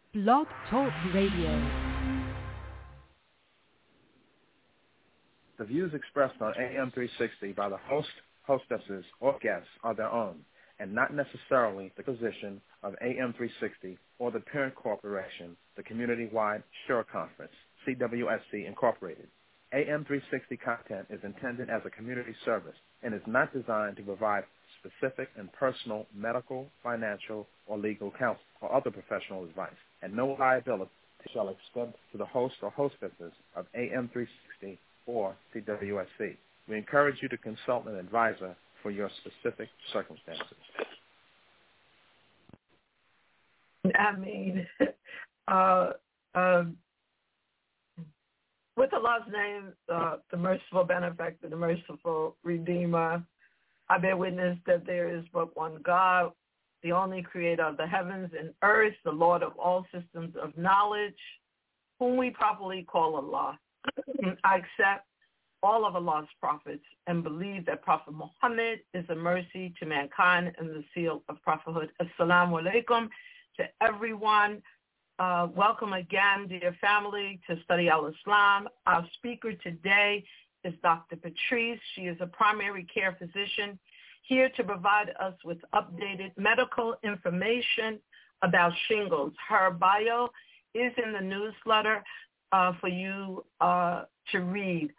Blog Talk Radio. The views expressed on AM 360 by the host, hostesses, or guests are their own, and not necessarily the position of AM 360 or the parent corporation, the Community-Wide Sure Conference, CWSC Incorporated. AM 360 content is intended as a community service and is not designed to provide specific and personal medical, financial, or legal counsel or other professional advice, and no liability shall extend to the host or hostesses of AM 360 or CWSC. We encourage you to consult an advisor for your specific circumstances. I mean, with Allah's name, the merciful benefactor, the merciful redeemer, I bear witness that there is but one God, the only creator of the heavens and earth, the Lord of all systems of knowledge, whom we properly call Allah. I accept all of Allah's prophets and believe that Prophet Muhammad is a mercy to mankind and the seal of prophethood. Assalamu alaikum to everyone. Welcome again, dear family, to Study Al-Islam. Our speaker today is Dr. Patrice. She is a primary care physician here to provide us with updated medical information about shingles. Her bio is in the newsletter for you to read.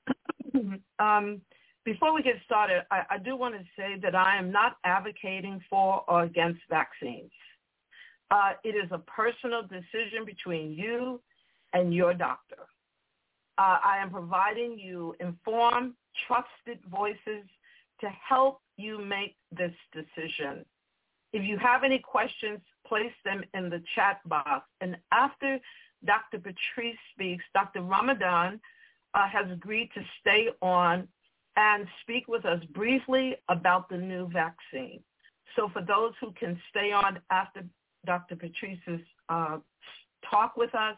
Before we get started, I do want to say that I am not advocating for or against vaccines. It is a personal decision between you and your doctor. I am providing you informed, trusted voices to help you make this decision. If you have any questions, place them in the chat box. And after Dr. Patrice speaks, Dr. Ramadan has agreed to stay on and speak with us briefly about the new vaccine. So for those who can stay on after Dr. Patrice's talk with us,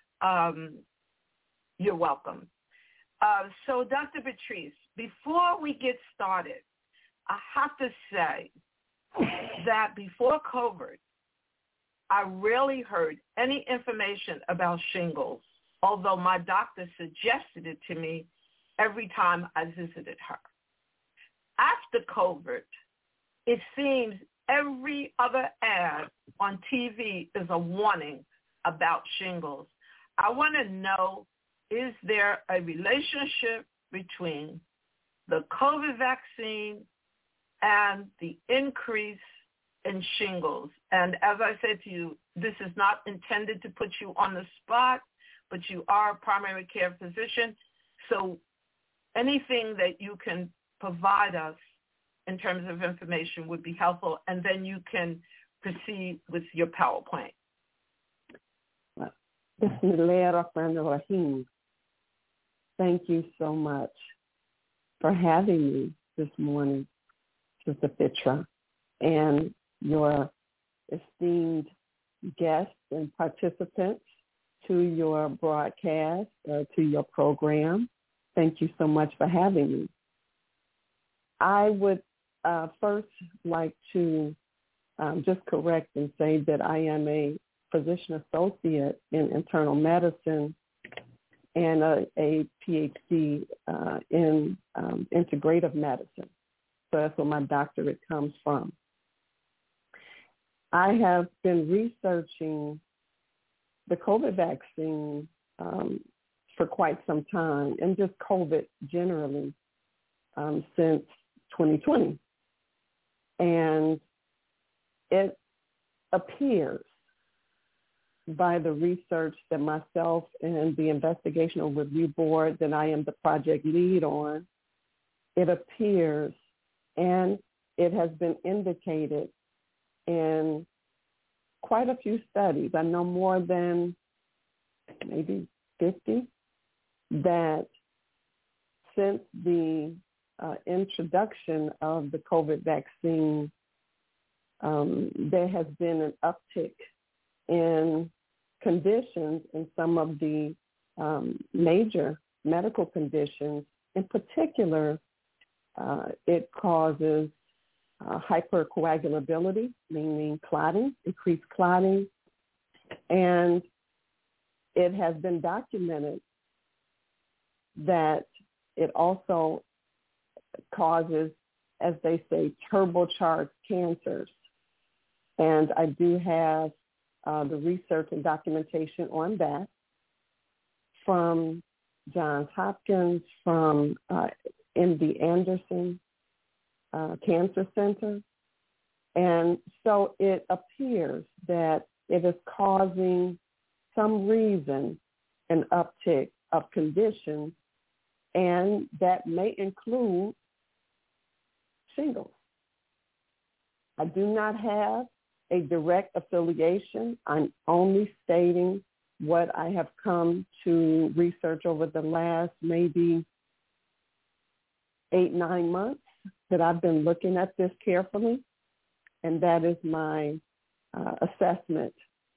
you're welcome. So Dr. Patrice, before we get started, I have to say that before COVID, I rarely heard any information about shingles, although my doctor suggested it to me every time I visited her. After COVID, it seems every other ad on TV is a warning about shingles. I want to know, is there a relationship between the COVID vaccine and the increase in shingles? And as I said to you, this is not intended to put you on the spot, but you are a primary care physician. So anything that you can provide us in terms of information would be helpful, and then you can proceed with your PowerPoint. Bismillahirrahmanirrahim. Thank you so much for having me this morning, Sister Fitra, and your esteemed guests and participants to your broadcast, to your program. Thank you so much for having me. I would first like to just correct and say that I am a physician associate in internal medicine and a PhD in integrative medicine. So that's where my doctorate comes from. I have been researching the COVID vaccine for quite some time, and just COVID generally since 2020. And it appears by the research that myself and the Investigational Review Board that I am the project lead on, it appears, and it has been indicated in quite a few studies, I know more than maybe 50, that since the introduction of the COVID vaccine, there has been an uptick in conditions in some of the major medical conditions. In particular, it causes hypercoagulability, meaning clotting, increased clotting, And it has been documented that it also causes, as they say, turbocharged cancers. And I do have the research and documentation on that from Johns Hopkins, from MD Anderson Cancer Center. And so it appears that it is causing some reason an uptick of conditions, and that may include shingles. I do not have a direct affiliation. I'm only stating what I have come to research over the last maybe 8-9 months that I've been looking at this carefully, and that is my assessment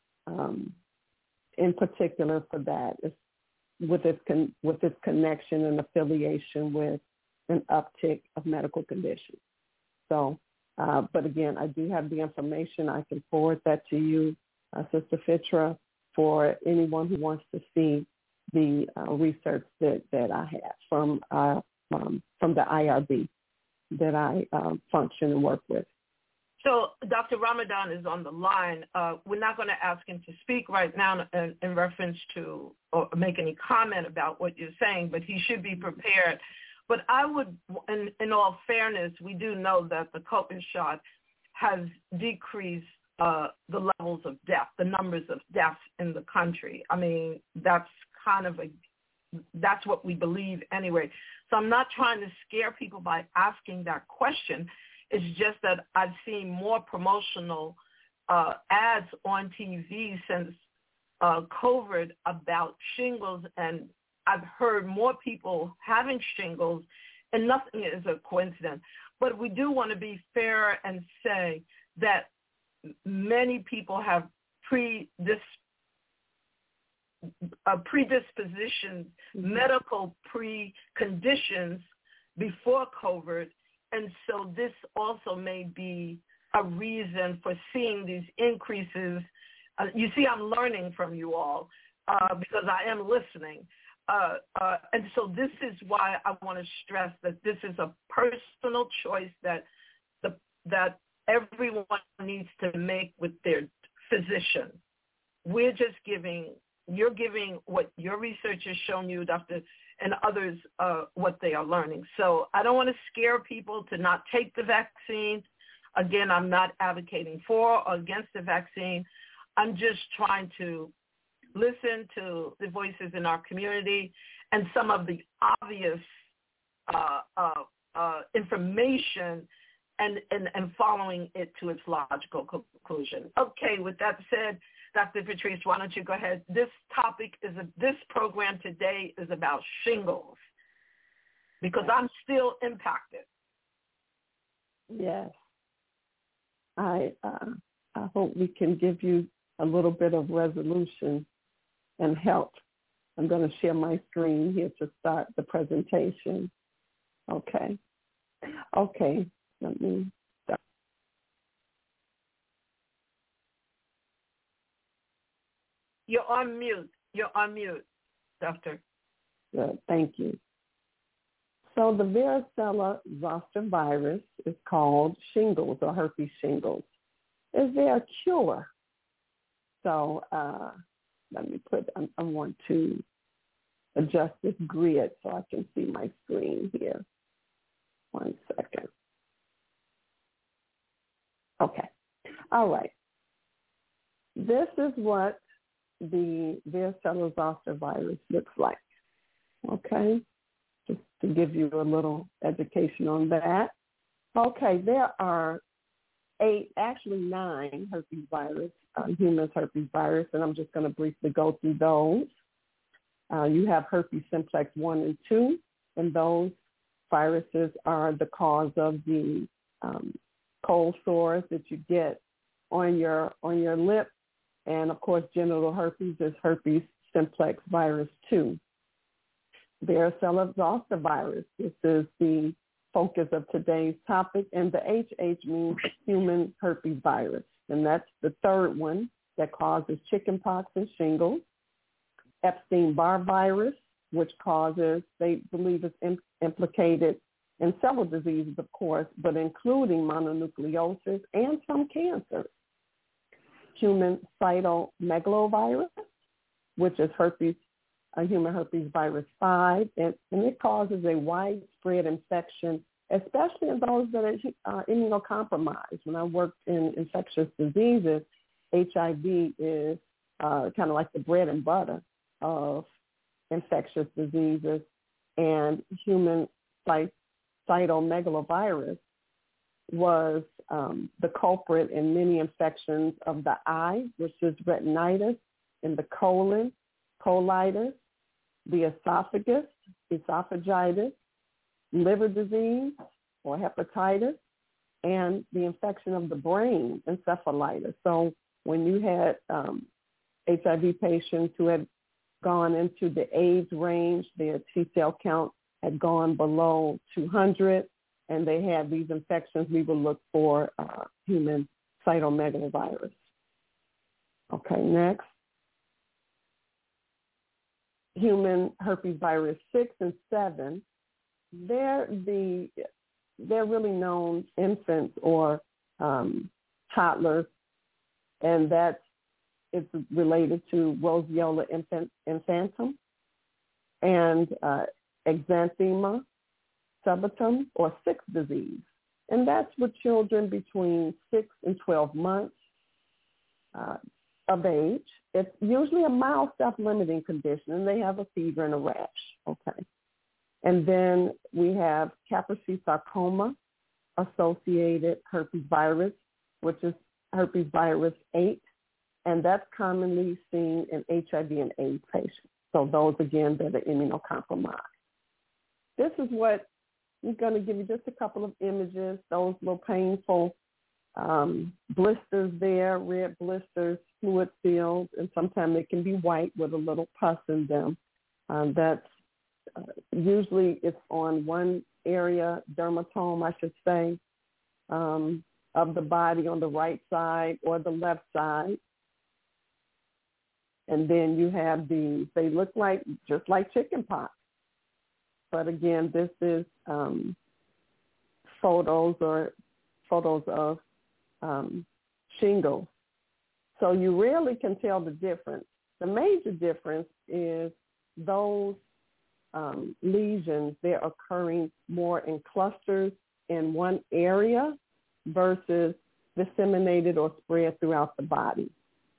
in particular for that, is with its connection and affiliation with an uptick of medical conditions. So, but again, I do have the information. I can forward that to you, Sister Fitra, for anyone who wants to see the research that I have from the IRB that I function and work with. So Dr. Ramadan is on the line. We're not going to ask him to speak right now in reference to or make any comment about what you're saying, but he should be prepared. But I would, in all fairness, we do know that the COVID shot has decreased the levels of death, the numbers of deaths in the country. I mean, that's what we believe anyway. So I'm not trying to scare people by asking that question. It's just that I've seen more promotional ads on TV since COVID about shingles, and I've heard more people having shingles, and nothing is a coincidence. But we do want to be fair and say that many people have predispositions, medical preconditions before COVID. And so this also may be a reason for seeing these increases. You see, I'm learning from you all because I am listening. And so this is why I want to stress that this is a personal choice that everyone needs to make with their physician. We're just you're giving what your research has shown you, Dr., and others what they are learning. So I don't want to scare people to not take the vaccine. Again, I'm not advocating for or against the vaccine. I'm just trying to listen to the voices in our community and some of the obvious information and following it to its logical conclusion. Okay, with that said, Dr. Patrice, why don't you go ahead? This program today is about shingles because I'm still impacted. Yes. I hope we can give you a little bit of resolution and help. I'm going to share my screen here to start the presentation. Okay. Let me start. You're on mute, Doctor. Good. Thank you. So the varicella zoster virus is called shingles or herpes shingles. Is there a cure? So let me I want to adjust this grid so I can see my screen here. 1 second. Okay. All right. This is what the varicella zoster virus looks like. Okay. Just to give you a little education on that. Okay. There are 9 herpes virus, human herpes virus, and I'm just going to briefly go through those. You have herpes simplex 1 and 2, and those viruses are the cause of the cold sores that you get on your lip, and of course genital herpes is herpes simplex virus 2. Varicella zoster virus, this is the focus of today's topic, and the HH means human herpes virus, and that's the third one. that causes chickenpox and shingles, Epstein-Barr virus, which causes, they believe it's implicated in several diseases, of course, but including mononucleosis and some cancers. Human cytomegalovirus, which is human herpes virus 5, and it causes a widespread infection, especially in those that are immunocompromised. When I worked in infectious diseases, HIV is kind of like the bread and butter of infectious diseases, and human cytomegalovirus was the culprit in many infections of the eye, which is retinitis, and the colon, colitis, the esophagus, esophagitis, liver disease or hepatitis, and the infection of the brain, encephalitis. So when you had HIV patients who had gone into the AIDS range, their T-cell count had gone below 200, and they had these infections, we would look for human cytomegalovirus. Okay, next. Human herpes virus 6 and 7, they're really known infants or toddlers, and it's related to Roseola infantum and exanthema subtitum or 6 disease. And that's with children between 6 and 12 months of age. It's usually a mild self-limiting condition, and they have a fever and a rash. Okay. And then we have Kaposi sarcoma associated herpes virus, which is herpes virus 8, and that's commonly seen in HIV and AIDS patients. So those, again, that are immunocompromised. This is what I'm going to give you, just a couple of images, those little painful blisters there, red blisters, fluid filled, and sometimes they can be white with a little pus in them. That's usually it's on one area, dermatome, I should say, of the body on the right side or the left side. And then you have these, they look like just like chickenpox. But again, this is photos of shingles. So you rarely can tell the difference. The major difference is those lesions, they're occurring more in clusters in one area versus disseminated or spread throughout the body.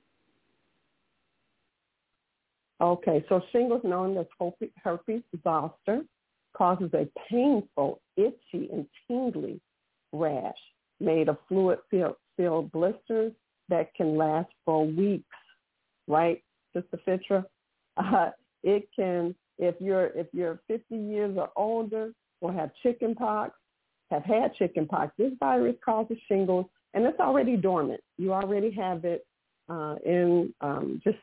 Okay, so shingles, known as herpes zoster, causes a painful, itchy, and tingly rash made of fluid-filled blisters that can last for weeks, right, Sister Fitra? It can, if you're 50 years or older or have chickenpox, have had chickenpox, this virus causes shingles, and it's already dormant. You already have it just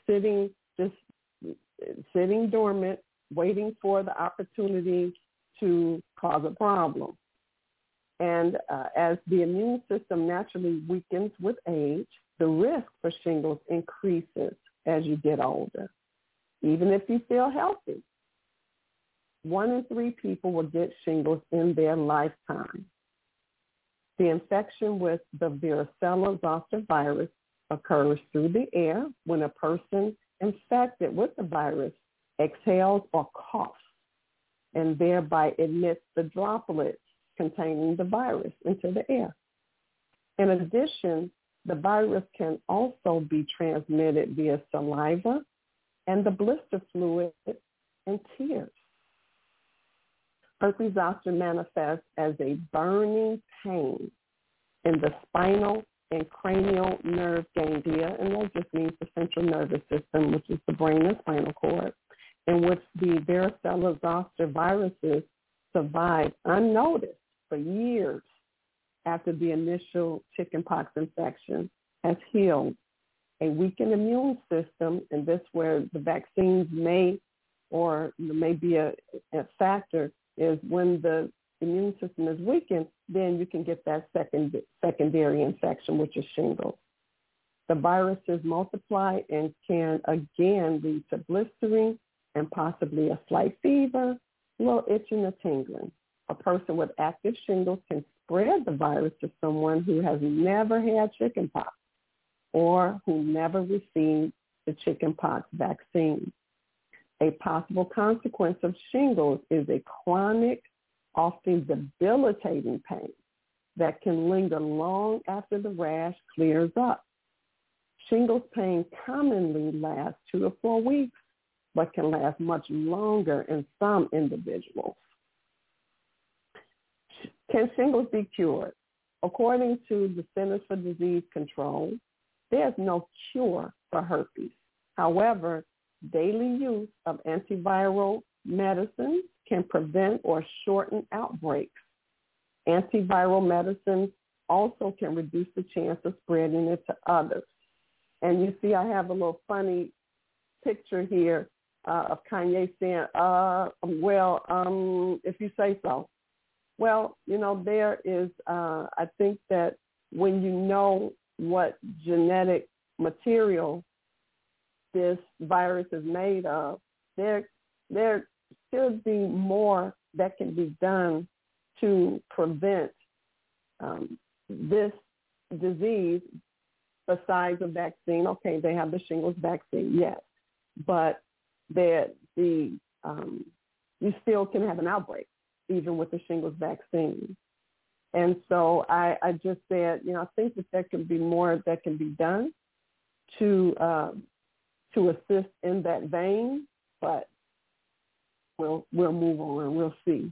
sitting dormant, waiting for the opportunity to cause a problem. And as the immune system naturally weakens with age, the risk for shingles increases as you get older, even if you feel healthy. 1 in 3 people will get shingles in their lifetime. The infection with the varicella zoster virus occurs through the air when a person infected with the virus exhales or coughs and thereby emits the droplets containing the virus into the air. In addition, the virus can also be transmitted via saliva and the blister fluid and tears. Herpes zoster manifests as a burning pain in the spinal and cranial nerve ganglia, and that just means the central nervous system, which is the brain and spinal cord, in which the varicella zoster viruses survive unnoticed for years after the initial chickenpox infection has healed. A weakened immune system, and this where the vaccines may be a factor, is when the immune system is weakened, then you can get that secondary infection, which is shingles. The viruses multiply and can again lead to blistering and possibly a slight fever, a little itching or tingling. A person with active shingles can spread the virus to someone who has never had chickenpox or who never received the chickenpox vaccine. A possible consequence of shingles is a chronic, often debilitating pain that can linger long after the rash clears up. Shingles pain commonly lasts 2 to 4 weeks, but can last much longer in some individuals. Can shingles be cured? According to the Centers for Disease Control, there's no cure for herpes. However, daily use of antiviral medicines can prevent or shorten outbreaks. Antiviral medicines also can reduce the chance of spreading it to others. And you see, I have a little funny picture here of Kanye saying, if you say so. Well, there is, I think that when you know what genetic material this virus is made of, there should be more that can be done to prevent this disease besides a vaccine. Okay, they have the shingles vaccine, yes, but you still can have an outbreak even with the shingles vaccine. And so I just said, I think that there can be more that can be done to assist in that vein, but we'll move on. We'll see.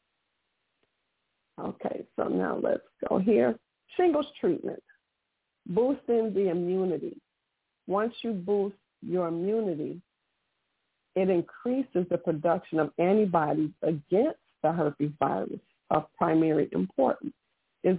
Okay, so now let's go here. Shingles treatment, boosting the immunity. Once you boost your immunity, it increases the production of antibodies against the herpes virus of primary importance. In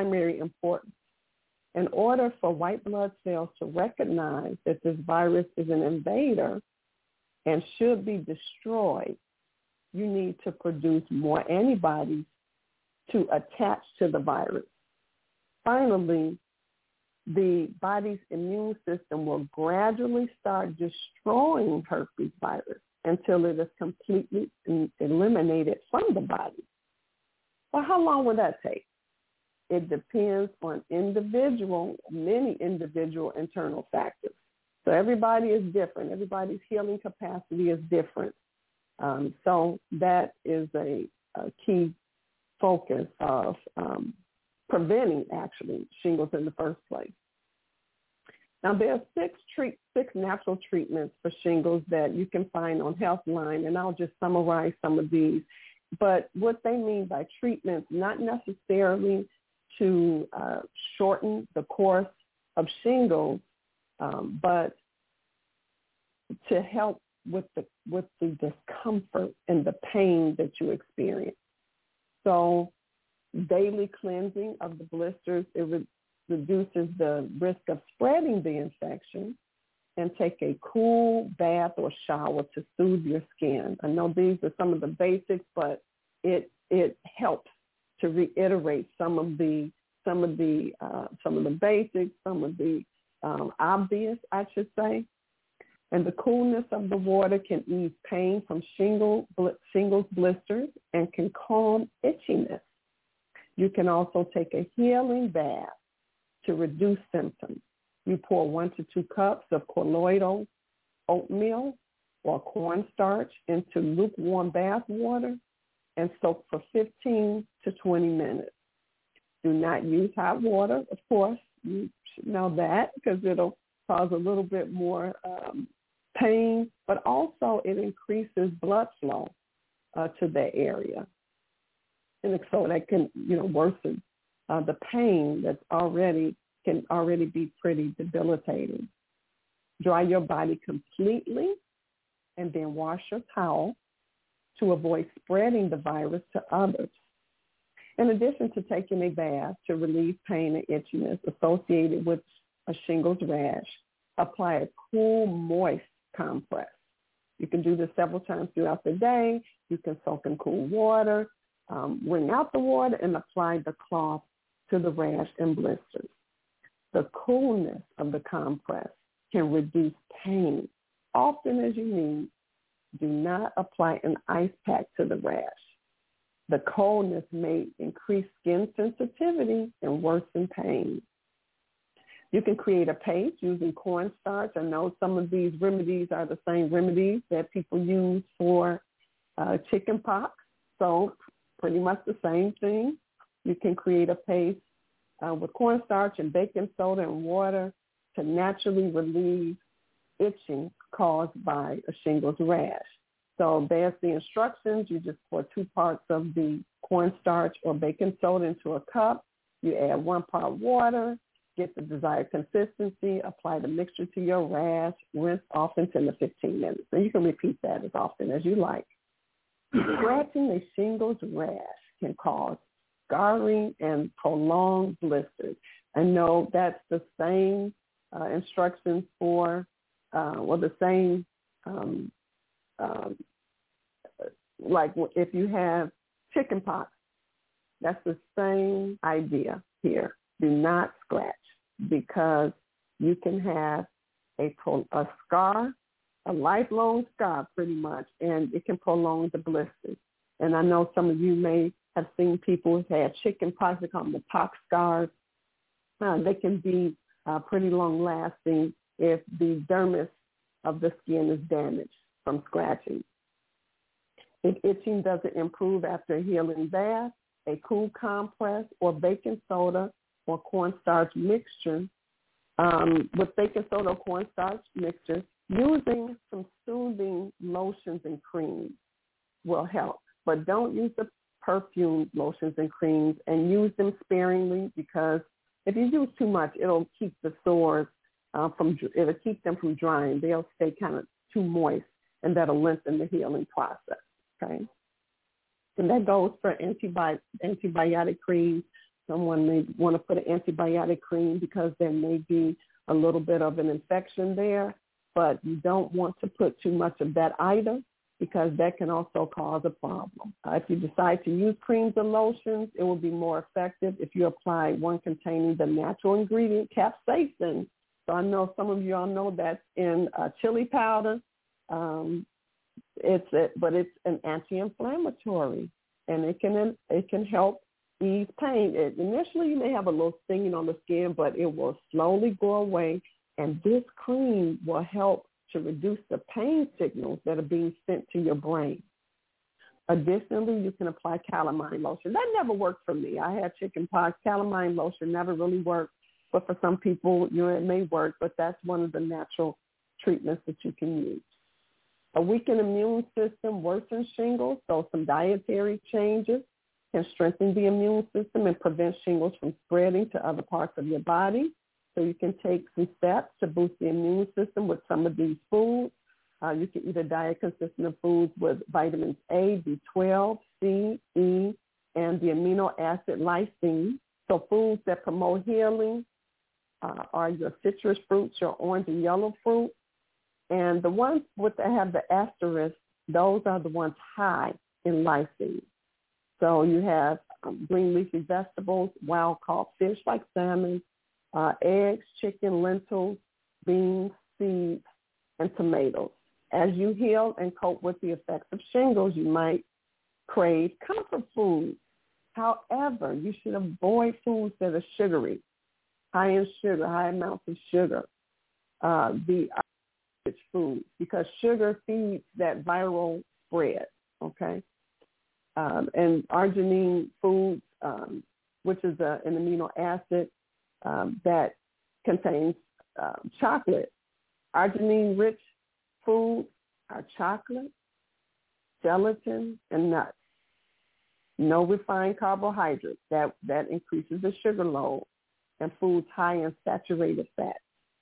order for white blood cells to recognize that this virus is an invader and should be destroyed, you need to produce more antibodies to attach to the virus. Finally, the body's immune system will gradually start destroying herpes virus until it is completely eliminated from the body. Well, how long will that take? It depends on many individual internal factors. So everybody is different. Everybody's healing capacity is different. So that is a key focus of preventing, actually, shingles in the first place. Now, there are six natural treatments for shingles that you can find on Healthline, and I'll just summarize some of these. But what they mean by treatments, not necessarily to shorten the course of shingles, but to help with the discomfort and the pain that you experience. So daily cleansing of the blisters, it reduces the risk of spreading the infection, and take a cool bath or shower to soothe your skin. I know these are some of the basics, but it helps to reiterate some of the basics, some of the obvious, I should say. And the coolness of the water can ease pain from shingles blisters and can calm itchiness. You can also take a healing bath to reduce symptoms. You pour 1 to 2 cups of colloidal oatmeal or cornstarch into lukewarm bath water and soak for 15 to 20 minutes. Do not use hot water, of course. You should know that because it'll cause a little bit more pain, but also it increases blood flow to that area. And so that can, worsen the pain that's can already be pretty debilitating. Dry your body completely and then wash your towel to avoid spreading the virus to others. In addition to taking a bath to relieve pain and itchiness associated with a shingles rash, apply a cool, moist compress. You can do this several times throughout the day. You can soak in cool water, wring out the water, and apply the cloth to the rash and blisters. The coolness of the compress can reduce pain. Often as you need, do not apply an ice pack to the rash. The coldness may increase skin sensitivity and worsen pain. You can create a paste using cornstarch. I know some of these remedies are the same remedies that people use for chicken pox, so pretty much the same thing. You can create a paste with cornstarch and baking soda and water to naturally relieve itching caused by a shingles rash. So there's the instructions. You just pour 2 parts of the cornstarch or baking soda into a cup. You add 1 part water, get the desired consistency, apply the mixture to your rash, rinse off in 10 to 15 minutes. And you can repeat that as often as you like. Scratching a shingles rash can cause scarring and prolonged blisters. I know that's the same instructions for, the same, like if you have chicken pox, that's the same idea here. Do not scratch because you can have a scar, a lifelong scar pretty much, and it can prolong the blisters. And I know some of you may have seen people who have chicken pox, they call them the pox scars. They can be pretty long lasting if the dermis of the skin is damaged from scratching. If itching doesn't improve after a healing bath, a cool compress or baking soda or cornstarch mixture, with baking soda or cornstarch mixture, using some soothing lotions and creams will help. But don't use the perfume lotions and creams, and use them sparingly, because if you use too much, it'll keep the sores it'll keep them from drying. They'll stay kind of too moist, and that'll lengthen the healing process. Okay, and that goes for antibiotic creams. Someone may want to put an antibiotic cream because there may be a little bit of an infection there, but you don't want to put too much of that either, because that can also cause a problem. If you decide to use creams or lotions, it will be more effective if you apply one containing the natural ingredient capsaicin. So I know some of you all know that's in chili powder. But it's an anti-inflammatory, and it can help ease pain. Initially, you may have a little stinging on the skin, but it will slowly go away, and this cream will help to reduce the pain signals that are being sent to your brain. Additionally, you can apply calamine lotion. That never worked for me. I had chicken pox. Calamine lotion never really worked, but for some people, it may work, but that's one of the natural treatments that you can use. A weakened immune system worsens shingles, so some dietary changes can strengthen the immune system and prevent shingles from spreading to other parts of your body. So you can take some steps to boost the immune system with some of these foods. You can eat a diet consisting of foods with vitamins A, B12, C, E, and the amino acid lysine. So foods that promote healing are your citrus fruits, your orange and yellow fruit. And the ones that have the asterisk, those are the ones high in lysine. So you have green leafy vegetables, wild-caught fish like salmon, eggs, chicken, lentils, beans, seeds, and tomatoes. As you heal and cope with the effects of shingles, you might crave comfort foods. However, you should avoid foods that are sugary, high in sugar, high amounts of sugar. The foods, because sugar feeds that viral spread, okay? And arginine foods, which is an amino acid that contains chocolate. Arginine-rich foods are chocolate, gelatin, and nuts. No refined carbohydrates. That increases the sugar load, and foods high in saturated fat.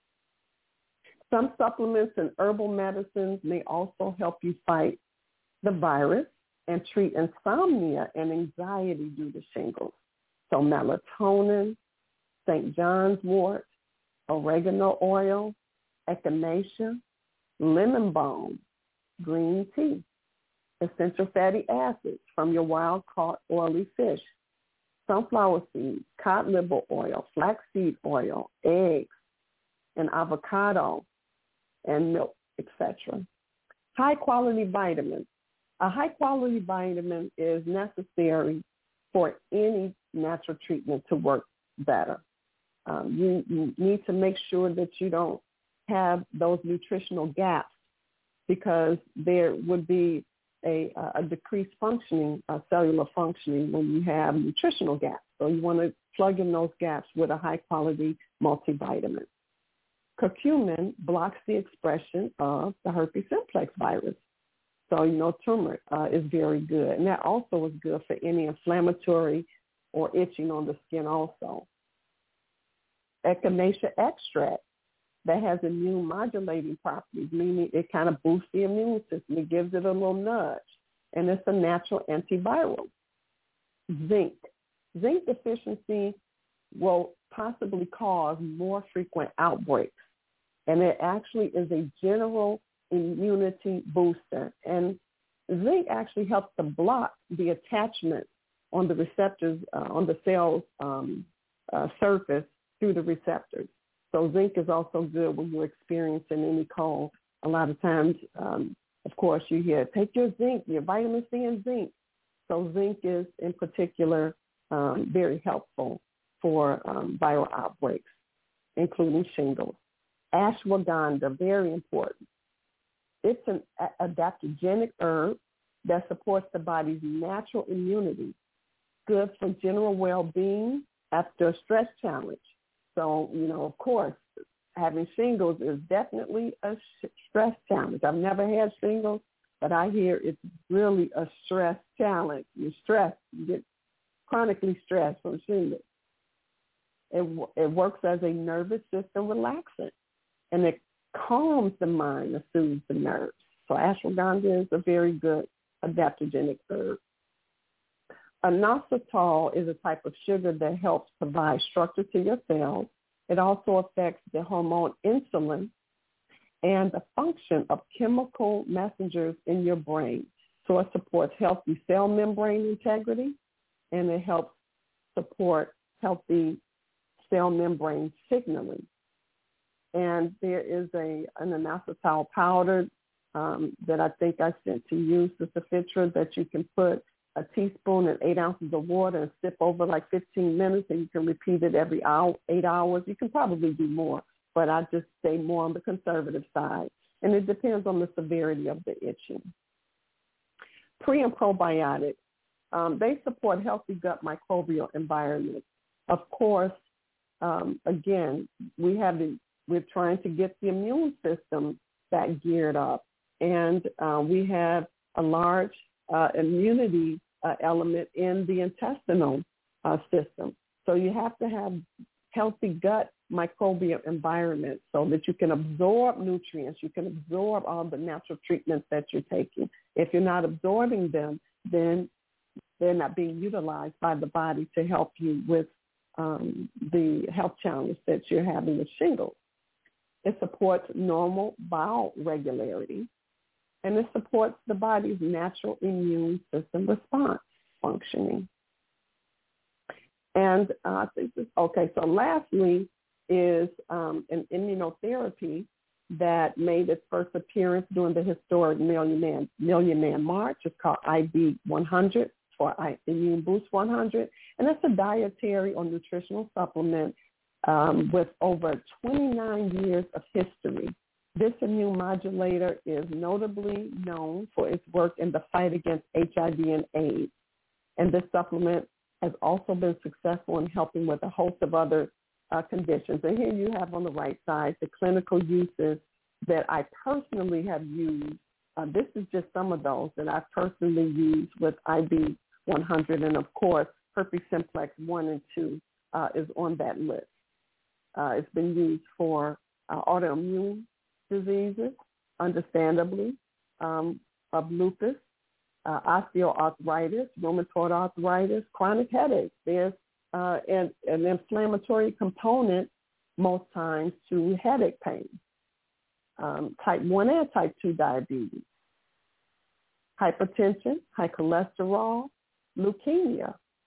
Some supplements and herbal medicines may also help you fight the virus and treat insomnia and anxiety due to shingles. So melatonin, St. John's wort, oregano oil, echinacea, lemon balm, green tea, essential fatty acids from your wild-caught oily fish, sunflower seeds, cod liver oil, flaxseed oil, eggs, and avocado, and milk, etc. High-quality vitamins. A high-quality vitamin is necessary for any natural treatment to work better. You need to make sure that you don't have those nutritional gaps, because there would be a decreased functioning, cellular functioning, when you have nutritional gaps. So you want to plug in those gaps with a high-quality multivitamin. Curcumin blocks the expression of the herpes simplex virus. So, turmeric is very good. And that also is good for any inflammatory or itching on the skin also. Echinacea extract, that has immune modulating properties, meaning it kind of boosts the immune system. It gives it a little nudge. And it's a natural antiviral. Zinc. Zinc deficiency will possibly cause more frequent outbreaks. And it actually is a general immunity booster. And zinc actually helps to block the attachment on the receptors, on the cell's surface through the receptors. So zinc is also good when you're experiencing any cold. A lot of times, of course, you hear, take your zinc, your vitamin C and zinc. So zinc is in particular very helpful for viral outbreaks, including shingles. Ashwagandha, very important. It's an adaptogenic herb that supports the body's natural immunity, good for general well-being after a stress challenge. So, of course, having shingles is definitely a stress challenge. I've never had shingles, but I hear it's really a stress challenge. You're stressed. You get chronically stressed from shingles. It works as a nervous system relaxant, and it calms the mind and soothes the nerves. So ashwagandha is a very good adaptogenic herb. Inositol is a type of sugar that helps provide structure to your cells. It also affects the hormone insulin and the function of chemical messengers in your brain. So it supports healthy cell membrane integrity, and it helps support healthy cell membrane signaling. And there is an inositol powder that I think I sent to you, Sister Fitra, that you can put a teaspoon and 8 ounces of water and sip over like 15 minutes, and you can repeat it every hour, 8 hours. You can probably do more, but I just stay more on the conservative side. And it depends on the severity of the itching. Pre- and probiotics, they support healthy gut microbial environment. Of course, again, we're trying to get the immune system back geared up, and we have a large immunity element in the intestinal system. So you have to have healthy gut microbial environment so that you can absorb nutrients, you can absorb all the natural treatments that you're taking. If you're not absorbing them, then they're not being utilized by the body to help you with the health challenge that you're having with shingles. It supports normal bowel regularity, and it supports the body's natural immune system response functioning. And I think so lastly is an immunotherapy that made its first appearance during the historic Million Man March. It's called IB100 for Immune Boost 100, and it's a dietary or nutritional supplement with over 29 years of history. This immune modulator is notably known for its work in the fight against HIV and AIDS. And this supplement has also been successful in helping with a host of other conditions. And here you have on the right side the clinical uses that I personally have used. This is just some of those that I personally used with IB100. And, of course, herpes simplex 1 and 2 is on that list. It's been used for autoimmune diseases, understandably, of lupus, osteoarthritis, rheumatoid arthritis, chronic headaches. There's an inflammatory component most times to headache pain, type 1 and type 2 diabetes, hypertension, high cholesterol, leukemia,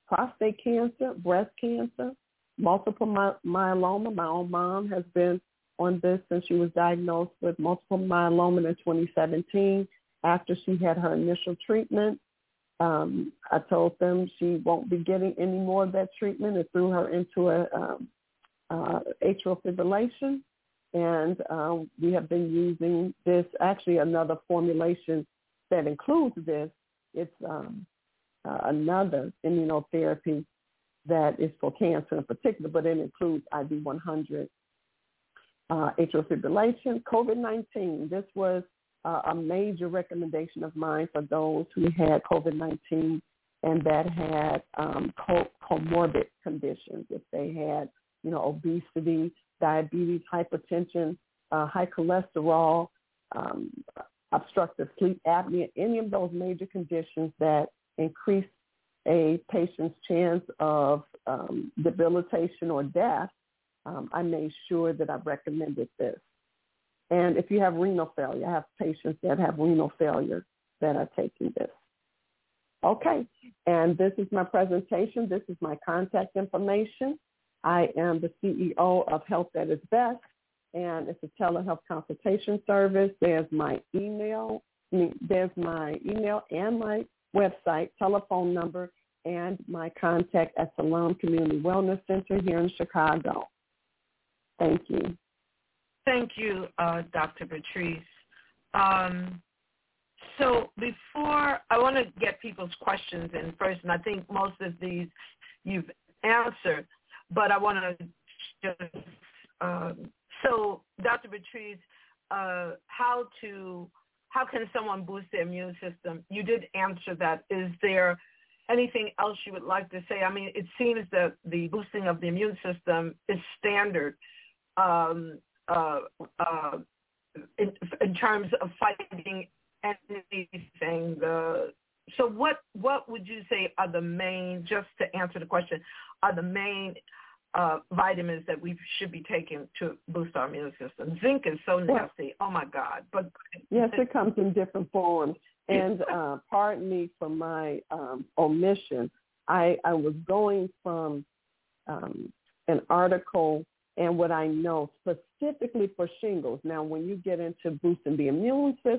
prostate cancer, breast cancer, multiple myeloma. My own mom has been on this since she was diagnosed with multiple myeloma in 2017 after she had her initial treatment. I told them she won't be getting any more of that treatment. It threw her into atrial fibrillation, and we have been using this, actually another formulation that includes this. It's another immunotherapy that is for cancer in particular, but it includes ID100. Atrial fibrillation, COVID-19. This was a major recommendation of mine for those who had COVID-19 and that had comorbid conditions. If they had, obesity, diabetes, hypertension, high cholesterol, obstructive sleep apnea, any of those major conditions that increase a patient's chance of debilitation or death, I made sure that I recommended this. And if you have renal failure, I have patients that have renal failure that are taking this. Okay, and this is my presentation. This is my contact information. I am the CEO of Health at its Best, and it's a telehealth consultation service. There's my email and my website, telephone number, and my contact at Salam Community Wellness Center here in Chicago. Thank you. Thank you, Dr. Patrice. So before, I want to get people's questions in first, and I think most of these you've answered, but I want to just, so Dr. Patrice, how can someone boost their immune system? You did answer that. Is there anything else you would like to say? I mean, it seems that the boosting of the immune system is standard in terms of fighting anything. So what would you say are the main, just to answer the question, are the main vitamins that we should be taking to boost our immune system? Zinc is so nasty. Oh, my God. But yes, it comes in different forms. And pardon me for my omission. I was going from an article and what I know specifically for shingles. Now, when you get into boosting the immune system,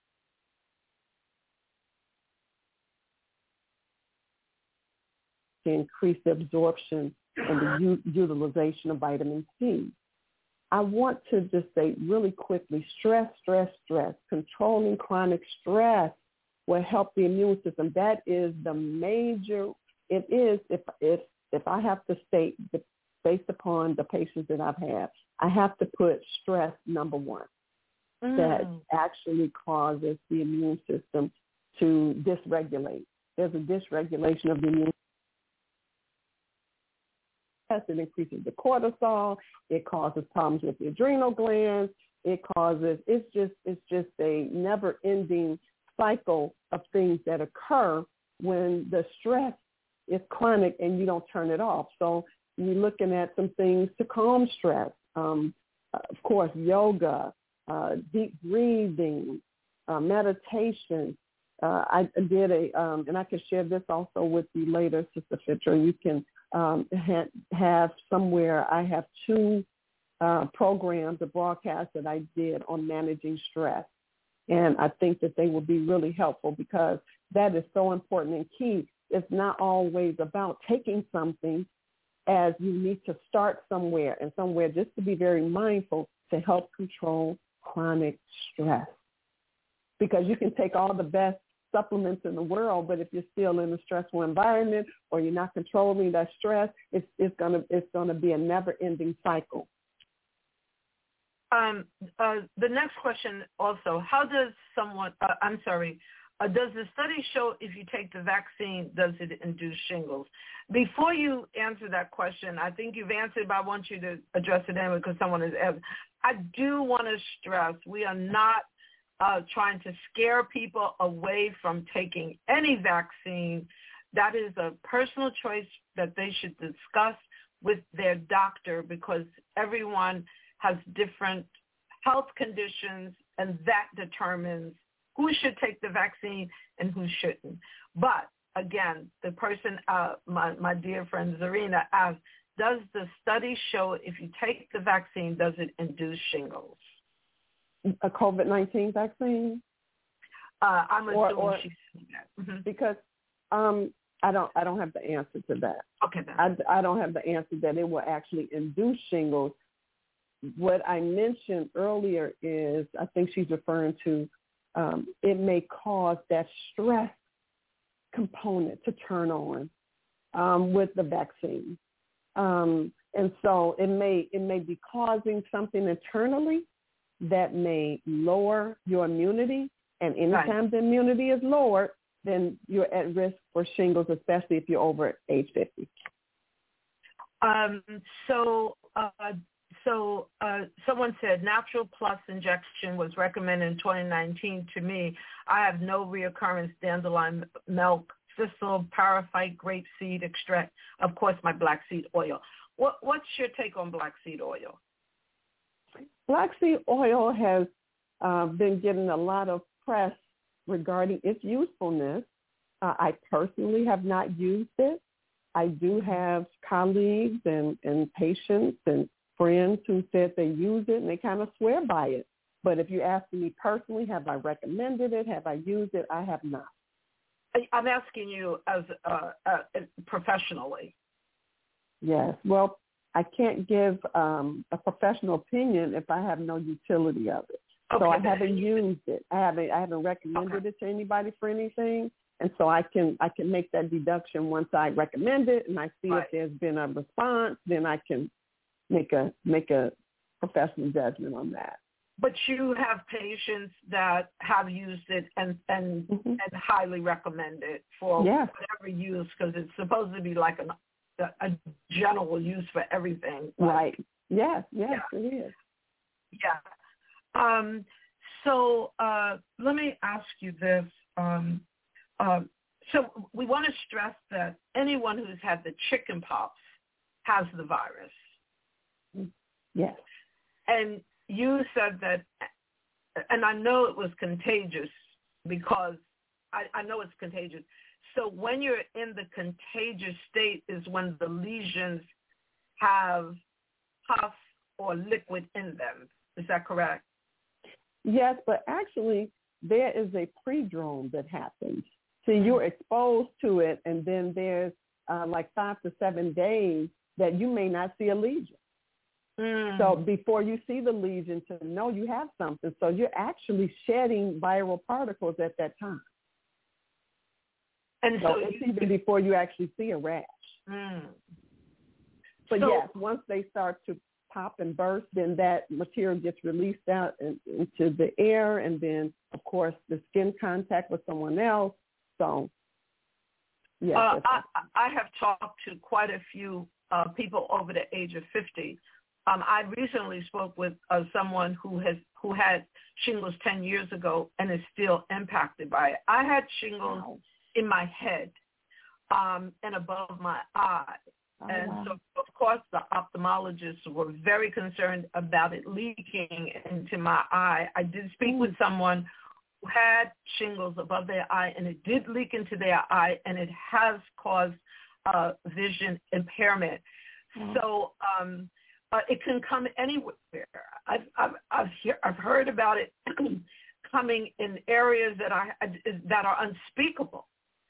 to increase the absorption and the utilization of vitamin C. I want to just say really quickly, stress. Controlling chronic stress will help the immune system. That is the major, it is, if I have to state, based upon the patients that I've had, I have to put stress number one. That actually causes the immune system to dysregulate. There's a dysregulation of the immune system. It increases the cortisol. It causes problems with the adrenal glands. It's just a never-ending cycle of things that occur when the stress is chronic and you don't turn it off. So you're looking at some things to calm stress. Of course, yoga, deep breathing, meditation. I did and I can share this also with you later, Sister Fitra. You can have somewhere, I have 2 programs, a broadcast that I did on managing stress. And I think that they will be really helpful because that is so important and key. It's not always about taking something, as you need to start somewhere and somewhere just to be very mindful to help control chronic stress. Because you can take all the best supplements in the world, but if you're still in a stressful environment or you're not controlling that stress, it's gonna be a never-ending cycle. The next question also: how does someone? Does the study show if you take the vaccine, does it induce shingles? Before you answer that question, I think you've answered, but I want you to address it anyway because someone has asked. I do want to stress we are not trying to scare people away from taking any vaccine. That is a personal choice that they should discuss with their doctor because everyone has different health conditions, and that determines who should take the vaccine and who shouldn't. But again, the person, my dear friend Zarina asked, does the study show if you take the vaccine, does it induce shingles? A COVID-19 vaccine? I'm assuming she's saying that. Mm-hmm. Because I don't have the answer to that. Okay, then. I don't have the answer that it will actually induce shingles. What I mentioned earlier is, I think she's referring to, it may cause that stress component to turn on with the vaccine. And so it may be causing something internally that may lower your immunity. And anytime the immunity is lowered, then you're at risk for shingles, especially if you're over age 50. So someone said Natural Plus injection was recommended in 2019 to me. I have no reoccurrence, dandelion milk, thistle, paraphyte, grapeseed extract, of course, my black seed oil. What's your take on black seed oil? Black seed oil has been getting a lot of press regarding its usefulness. I personally have not used it. I do have colleagues and patients and friends who said they use it and they kind of swear by it. But if you ask me personally, have I recommended it? Have I used it? I have not. I'm asking you as professionally. Yes. Well, I can't give a professional opinion if I have no utility of it. Okay, so I haven't used it. I haven't recommended it to anybody for anything. And so I can make that deduction once I recommend it and I see if there's been a response, then I can make a professional judgment on that. But you have patients that have used it and highly recommend it for whatever use, because it's supposed to be like a general use for everything. Right. Yes, it is. Yeah. So let me ask you this. So we want to stress that anyone who's had the chicken pox has the virus. Yes. And you said that, and I know it was contagious because I know it's contagious. So when you're in the contagious state is when the lesions have pus or liquid in them. Is that correct? Yes, but actually there is a prodrome that happens. So you're exposed to it, and then there's like 5 to 7 days that you may not see a lesion. So before you see the lesion to know you have something, so you're actually shedding viral particles at that time. And so it's even before you actually see a rash. But yes, once they start to pop and burst, then that material gets released out into the air, and then, of course, the skin contact with someone else. So, yes. I have talked to quite a few people over the age of 50. I recently spoke with someone who had shingles 10 years ago and is still impacted by it. I had shingles in my head and above my eye. So, of course, the ophthalmologists were very concerned about it leaking into my eye. I did speak with someone who had shingles above their eye, and it did leak into their eye, and it has caused vision impairment. So it can come anywhere. I've heard about it coming in areas that are unspeakable.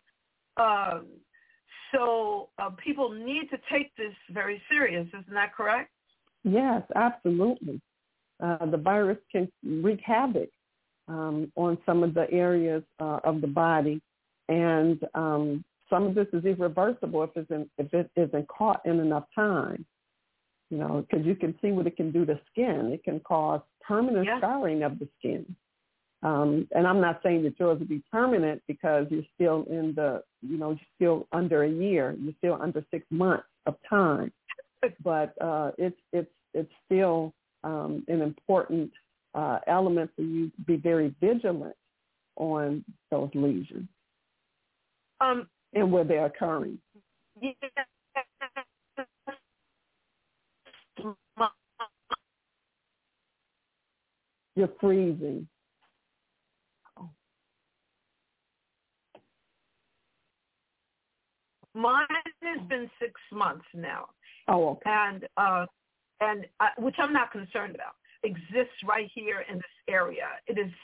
So people need to take this very serious. Isn't that correct? Yes, absolutely. The virus can wreak havoc on some of the areas of the body, and some of this is irreversible if it isn't caught in enough time. You know, because you can see what it can do to skin. It can cause permanent scarring of the skin. And I'm not saying that yours will be permanent because you're still you're still under a year. You're still under 6 months of time. But it's still an important element for you to be very vigilant on those lesions and where they're occurring. You're freezing. mine has been 6 months now. Oh, okay. And which I'm not concerned about, exists right here in this area. It is,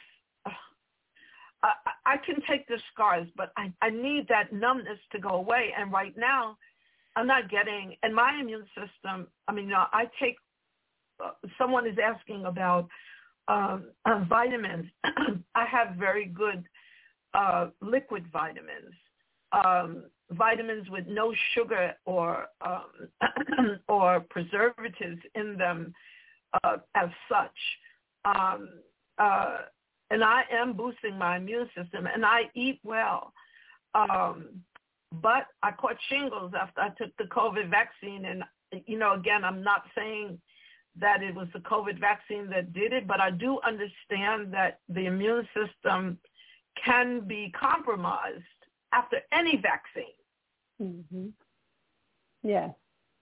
I can take the scars, but I need that numbness to go away. And right now, I'm not getting, and my immune system, I take, someone is asking about vitamins. I have very good liquid vitamins. Vitamins with no sugar or preservatives in them as such. And I am boosting my immune system, and I eat well. But I caught shingles after I took the COVID vaccine. And, again, I'm not saying that it was the COVID vaccine that did it, but I do understand that the immune system can be compromised after any vaccine. Mm-hmm. Yeah.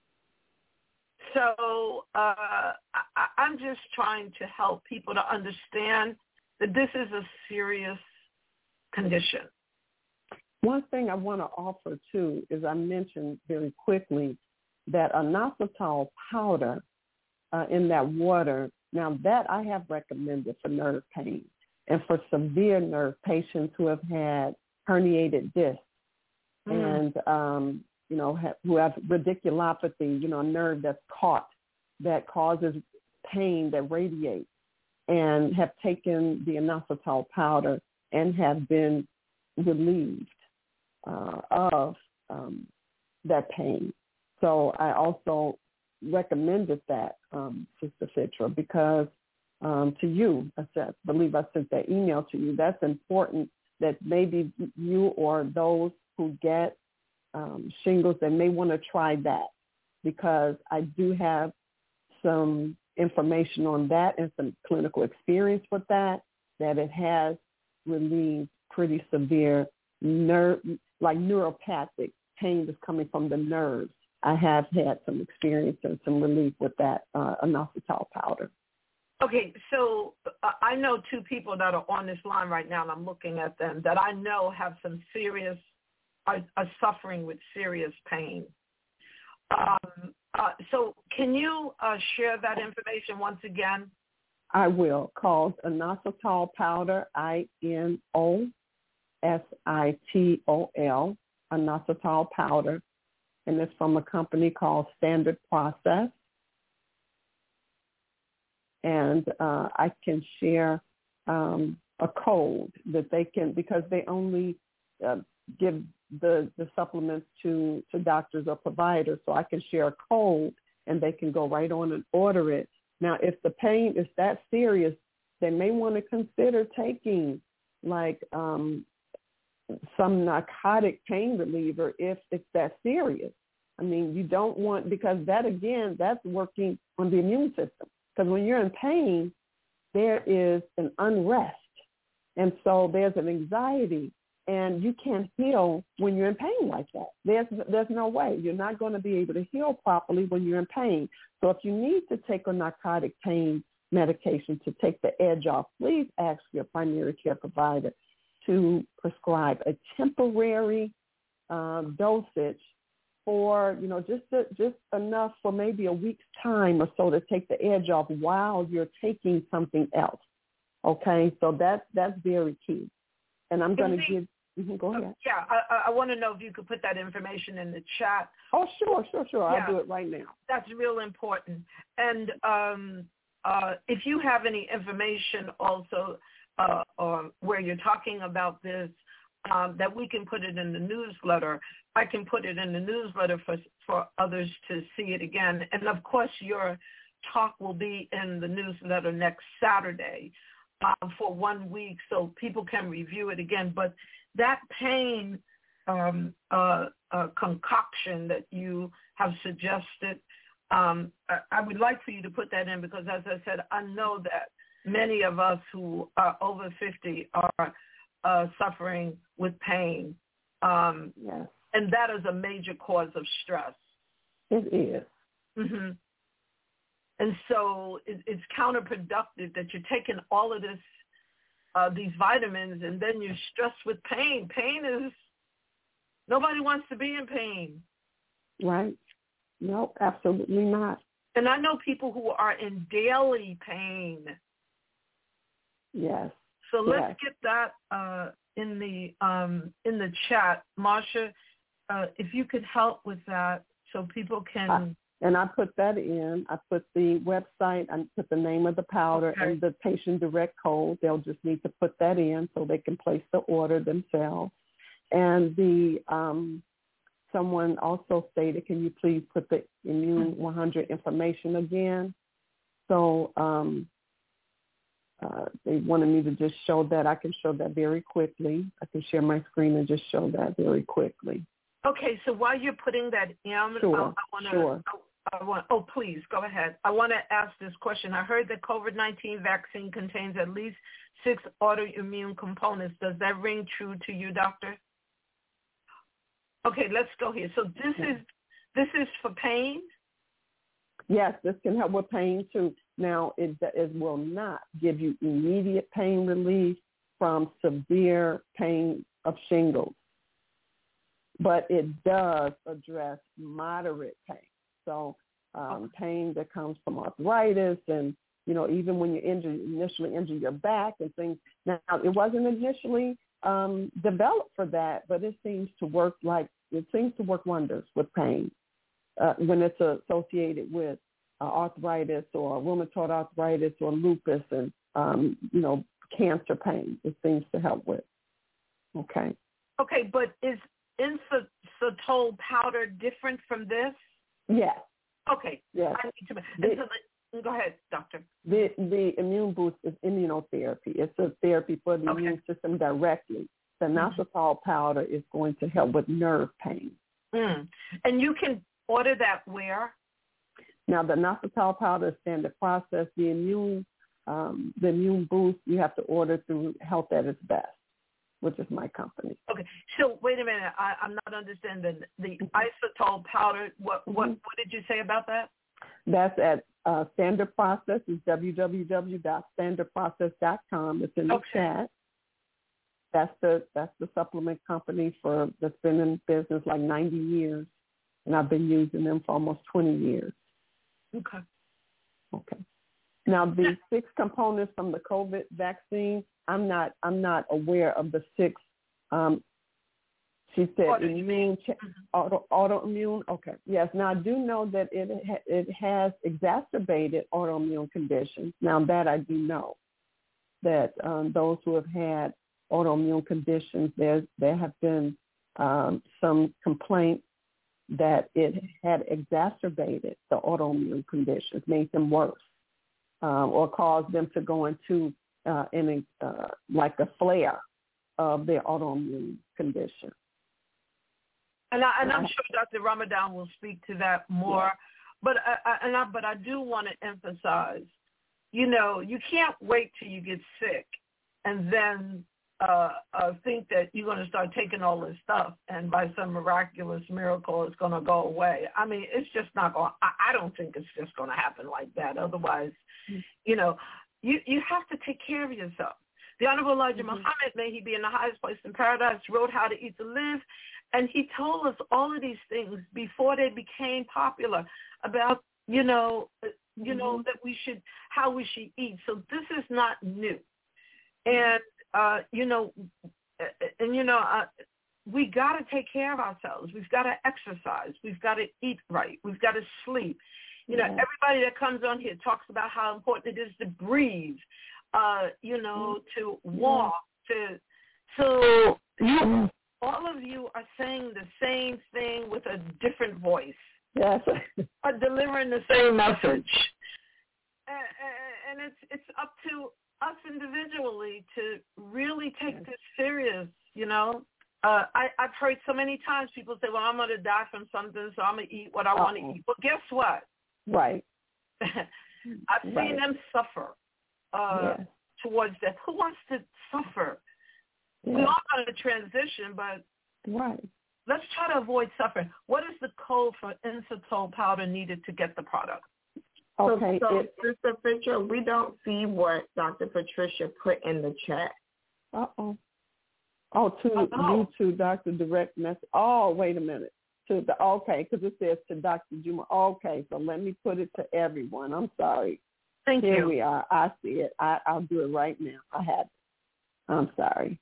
So I'm just trying to help people to understand that this is a serious condition. One thing I want to offer, too, is I mentioned very quickly that inositol powder in that water, now that I have recommended for nerve pain and for severe nerve patients who have had herniated discs and, who have radiculopathy, a nerve that's caught that causes pain that radiates, and have taken the inositol powder and have been relieved of that pain. So I also recommended that, Sister Fitra, because to you, I believe I sent that email to you, that's important that maybe you or those who get shingles, they may want to try that, because I do have some information on that and some clinical experience with that it has relieved pretty severe neuropathic pain that's coming from the nerves. I have had some experience and some relief with that inositol powder. Okay, so I know two people that are on this line right now, and I'm looking at them, that I know have some serious, are suffering with serious pain. So can you share that information once again? I will. Called inositol powder, INOSITOL, inositol powder, and it's from a company called Standard Process. And I can share a code that they can, because they only give the supplements to doctors or providers, so I can share a code and they can go right on and order it. Now, if the pain is that serious, they may want to consider taking like some narcotic pain reliever if it's that serious. I mean, you don't want, because that, again, that's working on the immune system. Because when you're in pain, there is an unrest. And so there's an anxiety, and you can't heal when you're in pain like that. There's no way. You're not going to be able to heal properly when you're in pain. So if you need to take a narcotic pain medication to take the edge off, please ask your primary care provider to prescribe a temporary dosage for, just enough for maybe a week's time or so to take the edge off while you're taking something else. Okay, so that's very key. And I'm going to give, go ahead. Yeah, I want to know if you could put that information in the chat. Oh, sure. Yeah, I'll do it right now. That's real important. And if you have any information also or where you're talking about this, that we can put it in the newsletter, I can put it in the newsletter for others to see it again. And, of course, your talk will be in the newsletter next Saturday for 1 week so people can review it again. But that pain concoction that you have suggested, I would like for you to put that in because, as I said, I know that many of us who are over 50 are suffering with pain. Yes. And that is a major cause of stress. It is. Mm-hmm. And so it's counterproductive that you're taking all of these vitamins, and then you're stressed with pain. Pain is Nobody wants to be in pain. Right. No, absolutely not. And I know people who are in daily pain. Yes. So let's get that in the chat, Marsha. If you could help with that, so people can. And I put that in. I put the website. I put the name of the powder and the patient direct code. They'll just need to put that in so they can place the order themselves. And the someone also stated, can you please put the Immune 100 information again? So they wanted me to just show that. I can show that very quickly. I can share my screen and just show that very quickly. Okay, so while you're putting that in, please, go ahead. I want to ask this question. I heard that COVID-19 vaccine contains at least 6 autoimmune components. Does that ring true to you, doctor? Okay, let's go here. So this is for pain? Yes, this can help with pain too. Now, it will not give you immediate pain relief from severe pain of shingles, but it does address moderate pain. So pain that comes from arthritis and, even when you initially injure your back and things. Now, it wasn't initially developed for that, but it seems to work wonders with pain when it's associated with arthritis or rheumatoid arthritis or lupus and, cancer pain. It seems to help with. Okay. Okay, but is inositol powder different from this? Yes. Okay. Yes. I need to, go ahead, doctor. The immune boost is immunotherapy. It's a therapy for the immune system directly. The inositol powder is going to help with nerve pain. And you can order that where? Now, the inositol powder is standard process. The immune boost you have to order through Health at its Best, which is my company. Okay, so wait a minute. I'm not understanding the inositol powder. What did you say about that? That's at Standard Process. It's www.standardprocess.com. It's in the chat. That's the supplement company that's been in business like 90 years, and I've been using them for almost 20 years. Okay. Now, the 6 components from the COVID vaccine, I'm not aware of the 6. She said autoimmune. Okay. Yes. Now, I do know that it has exacerbated autoimmune conditions. Now, that I do know that those who have had autoimmune conditions, there have been some complaints that it had exacerbated the autoimmune conditions, made them worse, or caused them to go into like a flare of their autoimmune condition. And I'm sure Dr. Ramadan will speak to that more. Yeah. But I do want to emphasize, you can't wait till you get sick and then think that you're going to start taking all this stuff and by some miraculous miracle it's going to go away. I mean, it's just not going. I don't think it's just going to happen like that. Otherwise, you have to take care of yourself. The Honorable Elijah Muhammad, may he be in the highest place in paradise, wrote How to Eat to Live, and he told us all of these things before they became popular about that how we should eat. So this is not new, and we got to take care of ourselves. We've got to exercise. We've got to eat right. We've got to sleep. Everybody that comes on here talks about how important it is to breathe, to walk, all of you are saying the same thing with a different voice. Yes. Are delivering the same message. And it's up to us individually to really take this serious, I've heard so many times people say, well, I'm going to die from something, so I'm going to eat what I want to eat. Well, guess what? Right. I've seen them suffer towards death. Who wants to suffer? Yeah. We all got to transition, but let's try to avoid suffering. What is the code for inositol powder needed to get the product? Okay. So Sister Fitcher, we don't see what Dr. Patricia put in the chat. Oh, you to Dr. Direct Message. Oh, wait a minute. Okay, because it says to Dr. Juma. Okay, so let me put it to everyone. I'm sorry. Thank you. Here we are. I see it. I'll do it right now. I have it. I'm sorry.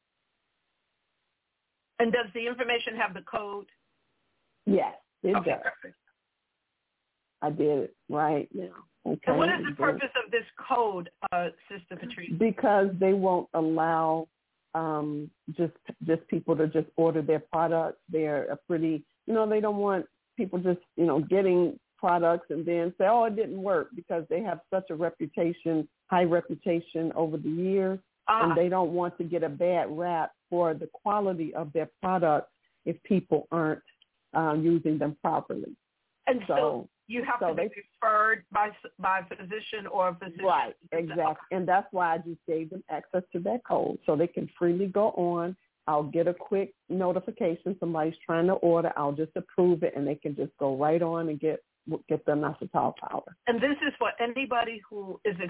And does the information have the code? Yes, it does. Perfect. I did it right now. Okay. And what is the purpose of this code, Sister Patrice? Because they won't allow just people to just order their products. They're pretty, they don't want people just, getting products and then say, oh, it didn't work, because they have such a high reputation over the years, and they don't want to get a bad rap for the quality of their products if people aren't using them properly. And so you have to be referred by a physician or a physician. Right, exactly. And that's why I just gave them access to that code so they can freely go on. I'll get a quick notification. Somebody's trying to order. I'll just approve it, and they can just go right on and get the inositol powder. And this is for anybody who is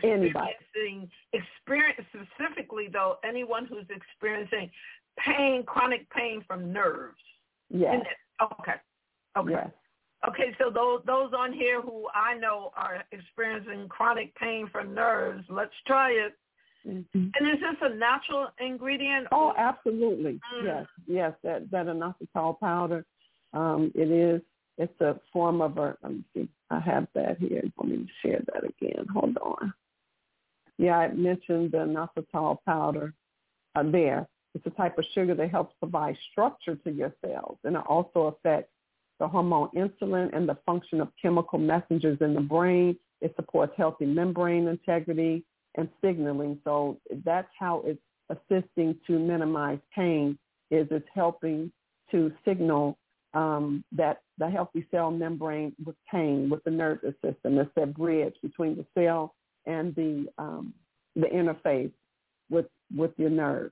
specifically, though, anyone who's experiencing pain, chronic pain from nerves. Yes. Okay. Yes. Okay, so those on here who I know are experiencing chronic pain from nerves, let's try it. Mm-hmm. And is this a natural ingredient? Oh, absolutely. Yes, that inositol powder. It is. It's a form of let me see. I have that here. Let me share that again. Hold on. Yeah, I mentioned the inositol powder there. It's a type of sugar that helps provide structure to your cells, and it also affects the hormone insulin and the function of chemical messengers in the brain. It supports healthy membrane integrity and signaling. So that's how it's assisting to minimize pain, is it's helping to signal that the healthy cell membrane with pain, with the nervous system. It's that bridge between the cell and the interface with your nerves.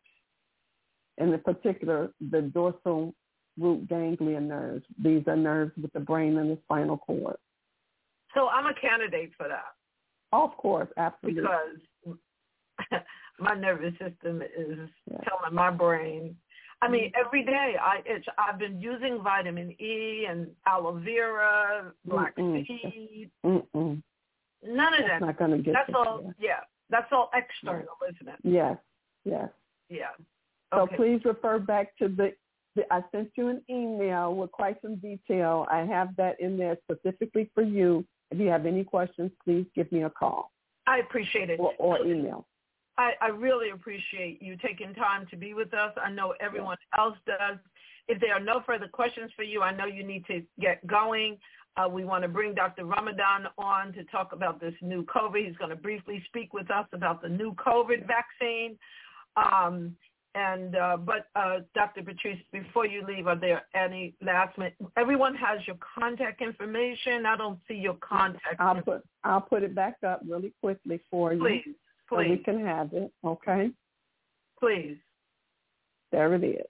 And in particular, the dorsal root ganglion nerves. These are nerves with the brain and the spinal cord. So I'm a candidate for that. Of course, absolutely. Because my nervous system is telling my brain. I mean, every day I've been using vitamin E and aloe vera, black seed. None of that. Not going to get. That's all. Yeah, that's all external, isn't it? Yes. Yeah. So please refer back to I sent you an email with quite some detail. I have that in there specifically for you. If you have any questions, please give me a call. I appreciate it. Or email. I really appreciate you taking time to be with us. I know everyone else does. If there are no further questions for you, I know you need to get going. We want to bring Dr. Ramadan on to talk about this new COVID. He's going to briefly speak with us about the new COVID vaccine. But Dr. Patrice, before you leave, are there any last minute? Everyone has your contact information. I don't see your contact. I'll put it back up really quickly for you. Please. So we can have it, okay? Please. There it is.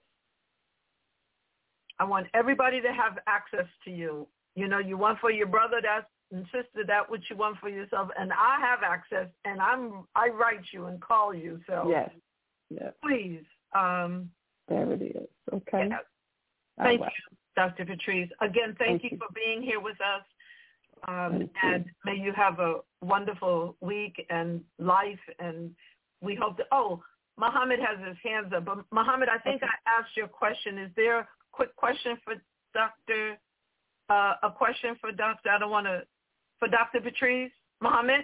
I want everybody to have access to you. You want for your brother and sister that what you want for yourself, and I have access, and I write you and call you. So yes. Please. There it is. Okay. Yeah. Thank you, Dr. Patrice. Again, thank you for being here with us. And may you have a wonderful week and life. And we hope that, Muhammad has his hands up. But Muhammad, I think I asked you a question. Is there a quick question for Dr. For Dr. Patrice? Muhammad?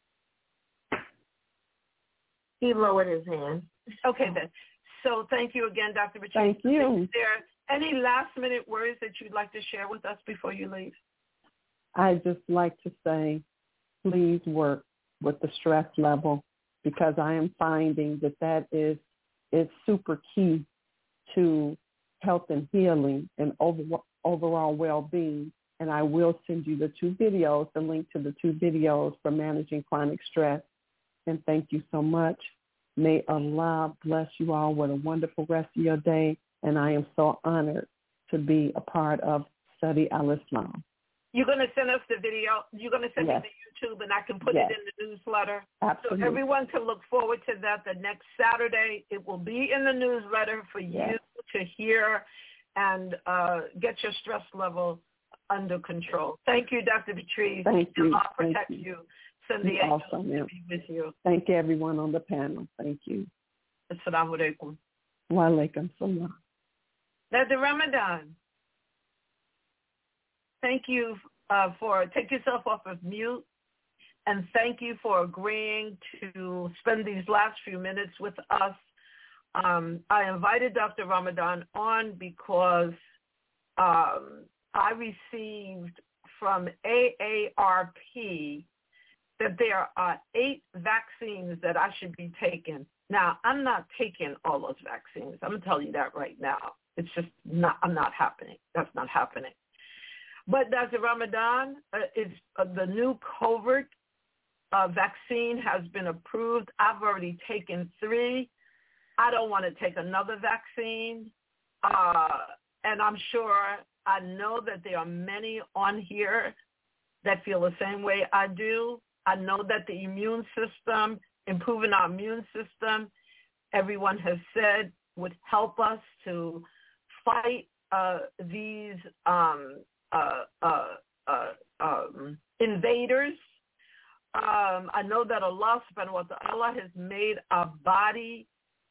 He lowered his hand. Okay, then. So thank you again, Dr. Patrice. Thank you. Is there any last-minute words that you'd like to share with us before you leave? I'd just like to say, please work with the stress level, because I am finding that is super key to health and healing and overall well-being. And I will send you the link to the 2 videos for managing chronic stress. And thank you so much. May Allah bless you all with a wonderful rest of your day. And I am so honored to be a part of Study Al-Islam. You're going to send us the video. You're going to send Yes. it to YouTube, and I can put Yes. it in the newsletter. Absolutely. So everyone can look forward to that. The next Saturday, it will be in the newsletter for Yes. you to hear and get your stress level under control. Thank you, Dr. Patrice. Thank you. Allah Thank protect you. you. Send the You're angels awesome, to yeah. be with you. Thank you, everyone on the panel. Thank you. Assalamu alaikum. Wa alaikum salam. Dr. Ramadan, thank you for take yourself off of mute, and thank you for agreeing to spend these last few minutes with us. I invited Dr. Ramadan on because I received from AARP that there are 8 vaccines that I should be taking. Now, I'm not taking all those vaccines. I'm going to tell you that right now. It's just not, I'm not happening. That's not happening. But Dr. Ramadan, the new COVID vaccine has been approved. I've already taken 3. I don't want to take another vaccine. And I'm sure, I know that there are many on here that feel the same way I do. I know that the immune system, improving our immune system, everyone has said would help us to fight these invaders. I know that Allah subhanahu wa ta'ala has made our body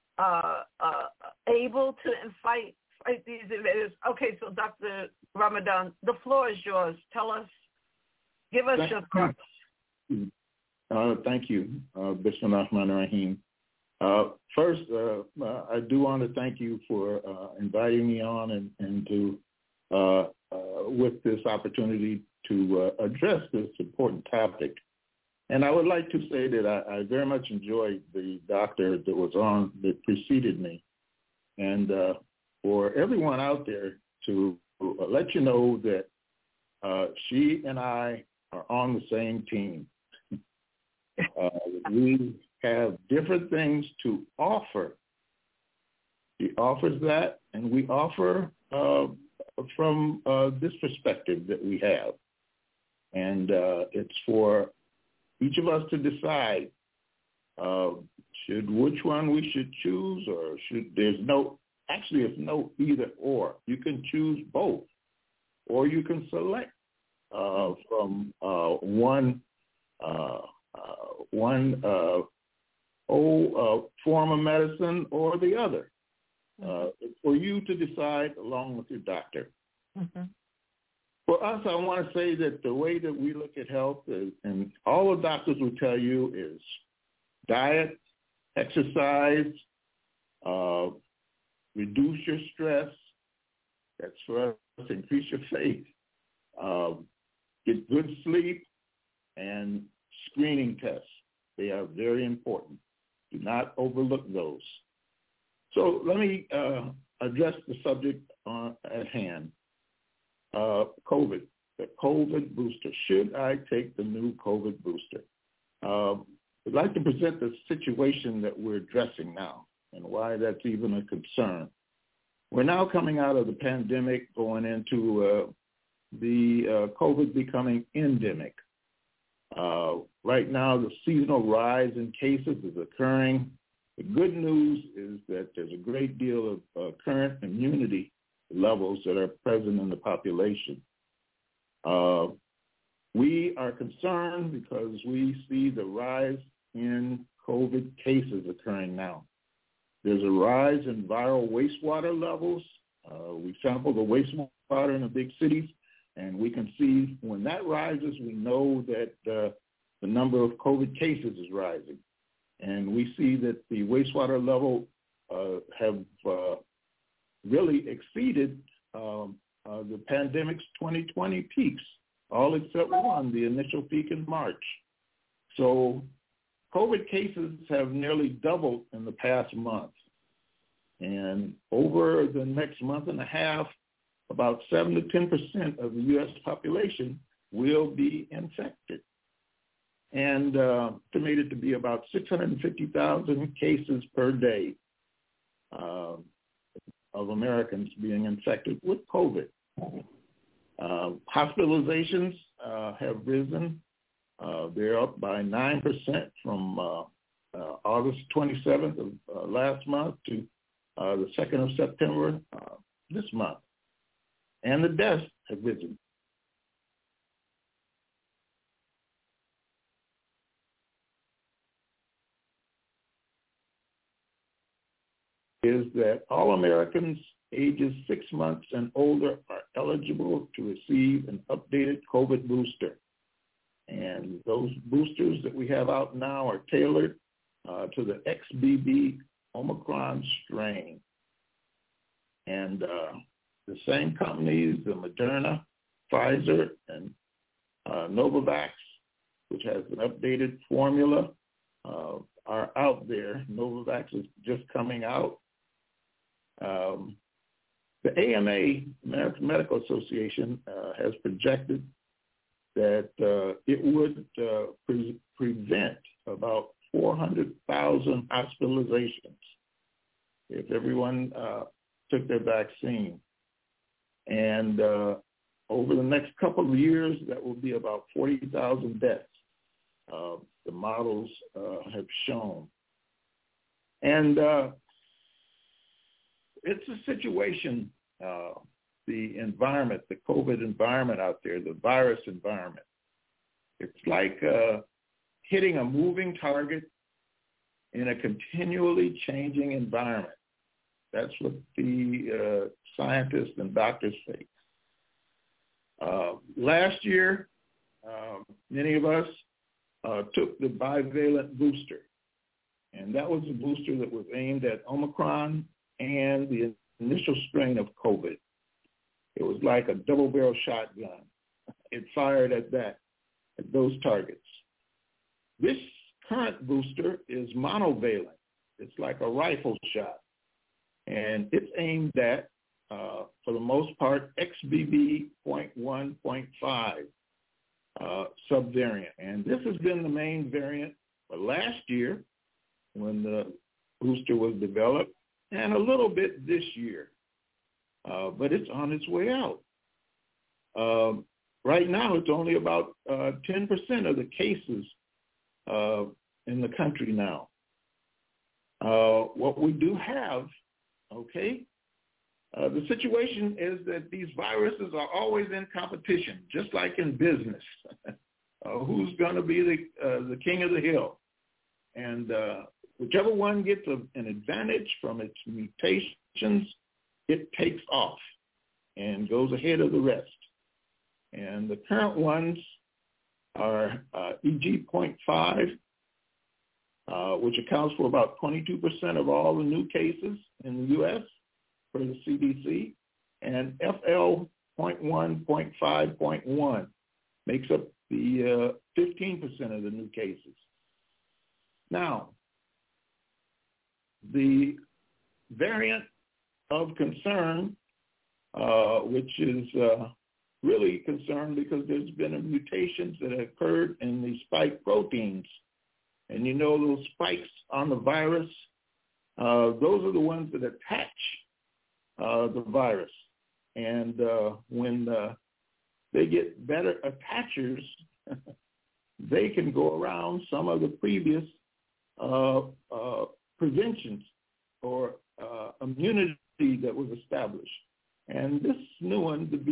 able to fight these invaders. Okay, so Dr. Ramadan, the floor is yours. Tell us, give us your thoughts. Thank you, Bismillah ar-Rahman ar-Rahim. First, I do want to thank you for inviting me on and to with this opportunity to address this important topic. And I would like to say that I very much enjoyed the doctor that was on that preceded me. And for everyone out there to let you know that she and I are on the same team. We have different things to offer. She offers that, and we offer from this perspective that we have. And it's for each of us to decide which one we should choose, or there's no either or. You can choose both, or you can select from one form of medicine or the other. It's for you to decide along with your doctor. Mm-hmm. For us, I want to say that the way that we look at health is, and all the doctors will tell you, is diet, exercise, reduce your stress. That's for us to increase your faith. Get good sleep, and screening tests. They are very important. Do not overlook those. So let me address the subject at hand. COVID, the COVID booster. Should I take the new COVID booster? I'd like to present the situation that we're addressing now and why that's even a concern. We're now coming out of the pandemic, going into the COVID becoming endemic. Right now, the seasonal rise in cases is occurring. The good news is that there's a great deal of current immunity levels that are present in the population. We are concerned because we see the rise in COVID cases occurring now. There's a rise in viral wastewater levels. We sample the wastewater in the big cities, and we can see when that rises, we know that the number of COVID cases is rising. And we see that the wastewater level have really exceeded the pandemic's 2020 peaks, all except one, the initial peak in March. So COVID cases have nearly doubled in the past month. And over the next month and a half, about 7 to 10% of the U.S. population will be infected. And estimated to be about 650,000 cases per day of Americans being infected with COVID. Hospitalizations have risen. They're up by 9% from August 27th of last month to the 2nd of September this month. And the deaths have risen. Is that all Americans ages 6 months and older are eligible to receive an updated COVID booster. And those boosters that we have out now are tailored to the XBB Omicron strain. And the same companies, the Moderna, Pfizer, and Novavax, which has an updated formula, are out there. Novavax is just coming out. The AMA, American Medical Association, has projected that it would prevent about 400,000 hospitalizations if everyone took their vaccine. And over the next couple of years, that will be about 40,000 deaths, the models have shown. And it's a situation, the environment, the COVID environment out there, the virus environment. It's like hitting a moving target in a continually changing environment. That's what the scientists and doctors say. Last year, many of us took the bivalent booster, and that was a booster that was aimed at Omicron and the initial strain of COVID. It was like a double-barrel shotgun. It fired at those targets. This current booster is monovalent. It's like a rifle shot, and it's aimed at, for the most part, XBB.1.5 subvariant. And this has been the main variant for last year when the booster was developed, and a little bit this year. But it's on its way out. Right now, it's only about 10% of the cases in the country now. What we do have, the situation is that these viruses are always in competition, just like in business. Who's going to be the king of the hill? And whichever one gets an advantage from its mutations, it takes off and goes ahead of the rest. And the current ones are EG.5, which accounts for about 22% of all the new cases in the U.S. for the CDC, and FL.1.5.1 makes up the 15% of the new cases. Now, the variant of concern, which is really concerned because there's been mutations that have occurred in the spike proteins. And you know those spikes on the virus, those are the ones that attach the virus. And when they get better attachers, they can go around some of the previous preventions or immunity that was established. And this new one, the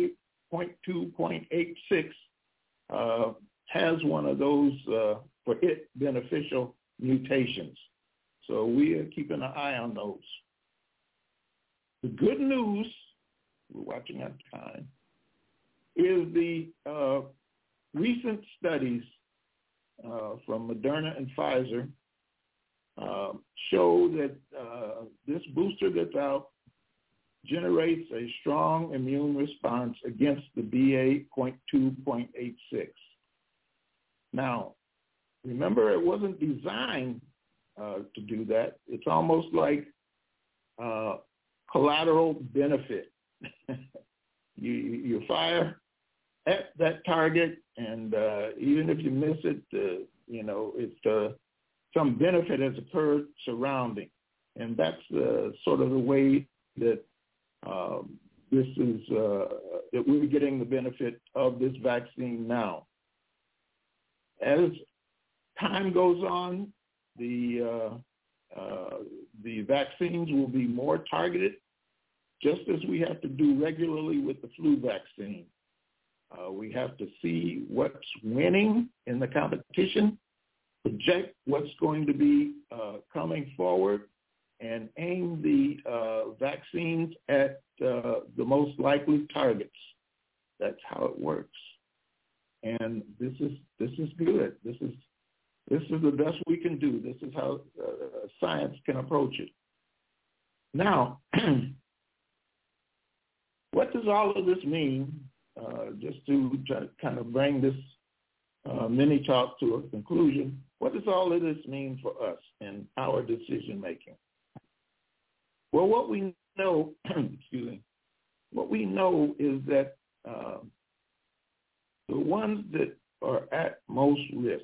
BA.2.86, has one of those, for it, beneficial mutations. So we are keeping an eye on those. The good news, we're watching our time, is the recent studies from Moderna and Pfizer show that this booster that's out generates a strong immune response against the BA.2.86. Now, remember, it wasn't designed to do that. It's almost like collateral benefit. You fire at that target, and even if you miss it, it's some benefit has occurred surrounding. And that's sort of the way that this is that we're getting the benefit of this vaccine now. As time goes on, the vaccines will be more targeted, just as we have to do regularly with the flu vaccine. We have to see what's winning in the competition, project what's going to be coming forward, and aim the vaccines at the most likely targets. That's how it works. And this is good. This is the best we can do. This is how science can approach it. Now, what does all of this mean? Just to kind of bring this mini talk to a conclusion, what does all of this mean for us and our decision making? Well, what we know, what we know is that the ones that are at most risk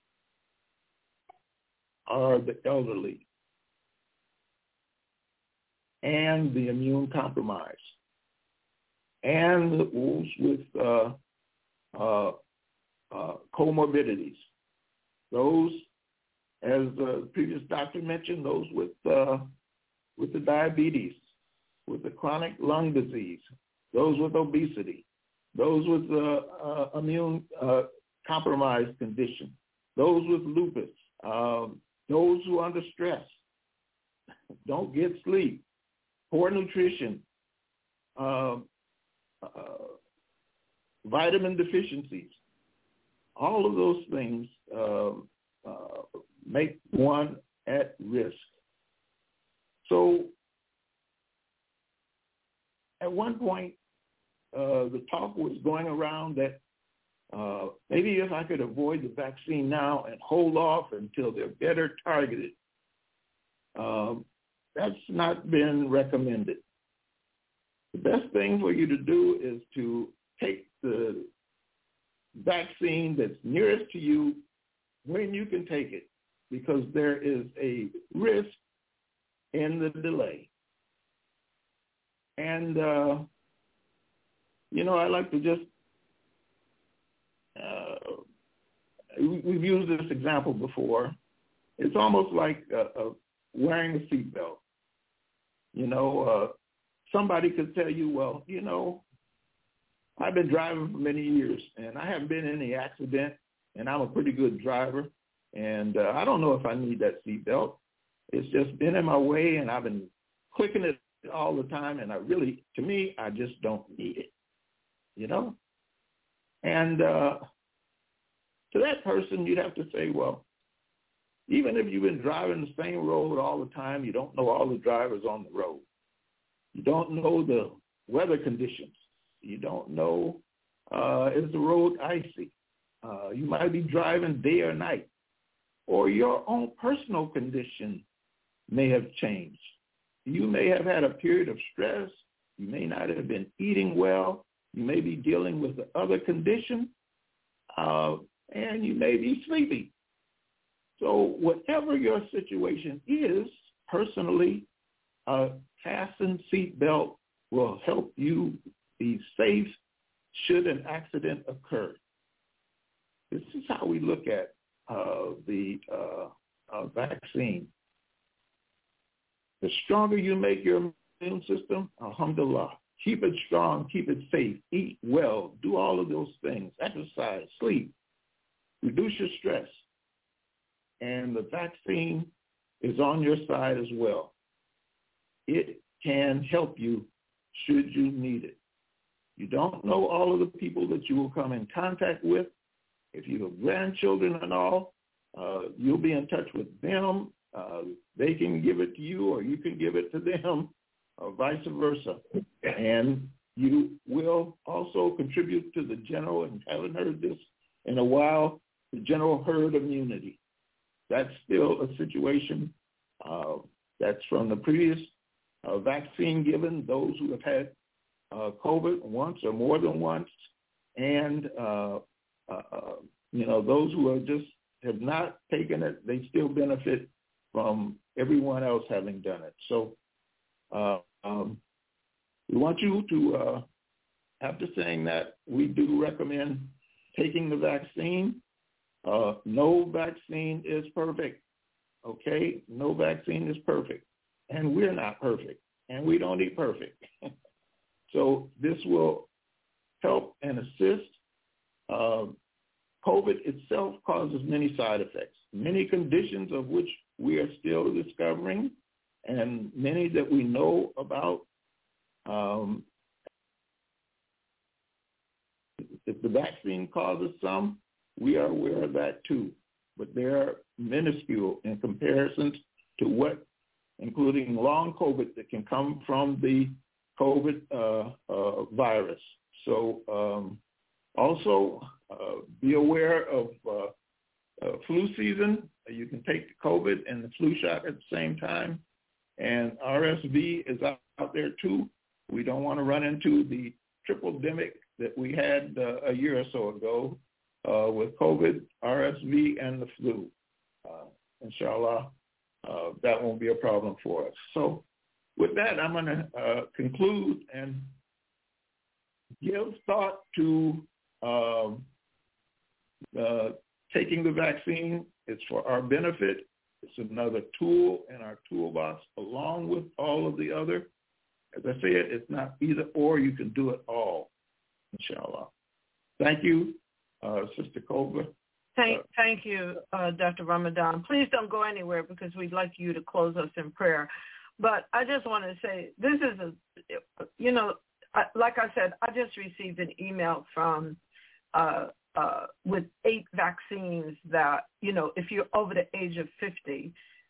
are the elderly and the immune compromised, and those with comorbidities. Those, as the previous doctor mentioned, those with the diabetes, with the chronic lung disease, those with obesity, those with immune compromised condition, those with lupus, those who are under stress, don't get sleep, poor nutrition, vitamin deficiencies. All of those things make one at risk. So at one point, the talk was going around that maybe if I could avoid the vaccine now and hold off until they're better targeted. That's not been recommended. The best thing for you to do is to take the vaccine that's nearest to you when you can take it, because there is a risk in the delay. And, I like to just, we've used this example before. It's almost like wearing a seatbelt. Somebody could tell you, well, I've been driving for many years, and I haven't been in any accident, and I'm a pretty good driver, and I don't know if I need that seatbelt. It's just been in my way, and I've been clicking it all the time, and to me, I just don't need it, And to that person, you'd have to say, well, even if you've been driving the same road all the time, you don't know all the drivers on the road. You don't know the weather conditions. You don't know, is the road icy? You might be driving day or night. Or your own personal condition may have changed. You may have had a period of stress. You may not have been eating well. You may be dealing with the other condition. And you may be sleepy. So whatever your situation is, personally, a fastened seatbelt will help you be safe should an accident occur. This is how we look at the vaccine. The stronger you make your immune system, alhamdulillah, keep it strong, keep it safe, eat well, do all of those things, exercise, sleep, reduce your stress. And the vaccine is on your side as well. It can help you should you need it. You don't know all of the people that you will come in contact with. If you have grandchildren and all, you'll be in touch with them. They can give it to you or you can give it to them, or vice versa. And you will also contribute to the general, and haven't heard this in a while, the general herd immunity. That's still a situation that's from the previous vaccine given, those who have had COVID once or more than once, and those who have not taken it, they still benefit from everyone else having done it. So We want you to, after saying that, we do recommend taking the vaccine. No vaccine is perfect, okay? No vaccine is perfect, and we're not perfect, and we don't need perfect. So this will help and assist. COVID itself causes many side effects, many conditions of which we are still discovering, and many that we know about. If the vaccine causes some, we are aware of that too, but they're minuscule in comparison to what, including long COVID, that can come from the COVID virus. So also be aware of flu season. You can take the COVID and the flu shot at the same time, and RSV is out there too. We don't want to run into the triple-demic that we had a year or so ago with COVID, RSV, and the flu. Inshallah, that won't be a problem for us. So with that, I'm going to conclude and give thought to taking the vaccine. It's for our benefit. It's another tool in our toolbox along with all of the other. As I said, it's not either or. You can do it all, inshallah. Thank you, Sister Cobra. Thank you, Dr. Ramadan. Please don't go anywhere because we'd like you to close us in prayer. But I just want to say this is like I said, I just received an email from with 8 vaccines that, if you're over the age of 50,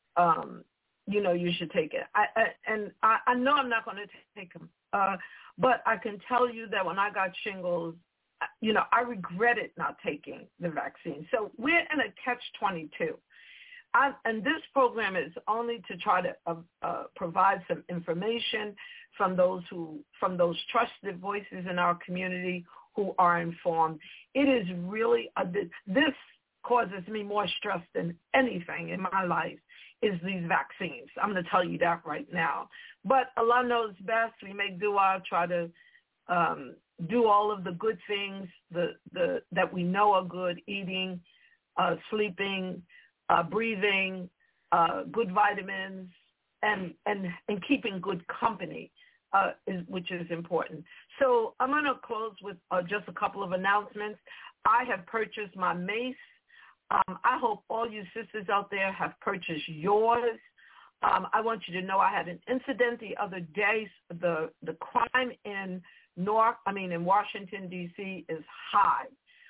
you should take it. I know I'm not going to take them, but I can tell you that when I got shingles, I regretted not taking the vaccine. So we're in a catch-22. And this program is only to try to provide some information from those trusted voices in our community who are informed. It is really, this causes me more stress than anything in my life is these vaccines. I'm going to tell you that right now. But Allah knows best. We make dua, try to do all of the good things that we know are good, eating, sleeping, breathing, good vitamins, and keeping good company, which is important. So I'm going to close with just a couple of announcements. I have purchased my mace. I hope all you sisters out there have purchased yours. I want you to know I had an incident the other day. The crime in Washington, D.C. is high.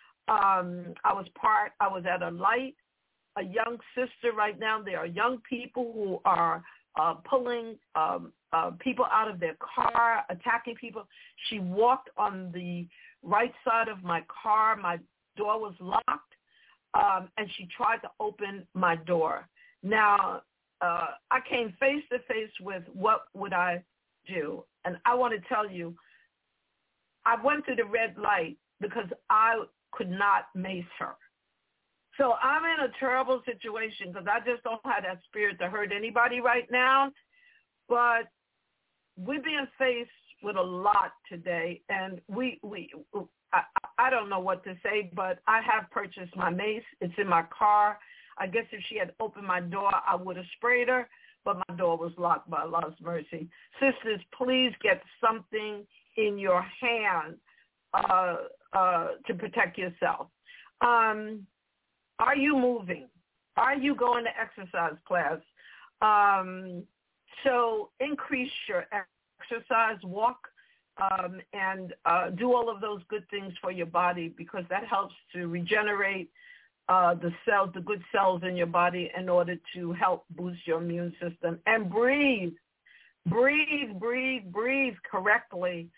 I was at a light. A young sister right now, there are young people who are pulling people out of their car, attacking people. She walked on the right side of my car. My door was locked, and she tried to open my door. Now, I came face to face with what would I do. And I want to tell you, I went through the red light because I could not mace her. So I'm in a terrible situation because I just don't have that spirit to hurt anybody right now. But we're being faced with a lot today, and I don't know what to say, but I have purchased my mace. It's in my car. I guess if she had opened my door, I would have sprayed her, but my door was locked by Allah's mercy. Sisters, please get something in your hand to protect yourself. Are you moving? Are you going to exercise class? So increase your exercise, walk, and do all of those good things for your body because that helps to regenerate the good cells in your body in order to help boost your immune system. And breathe correctly.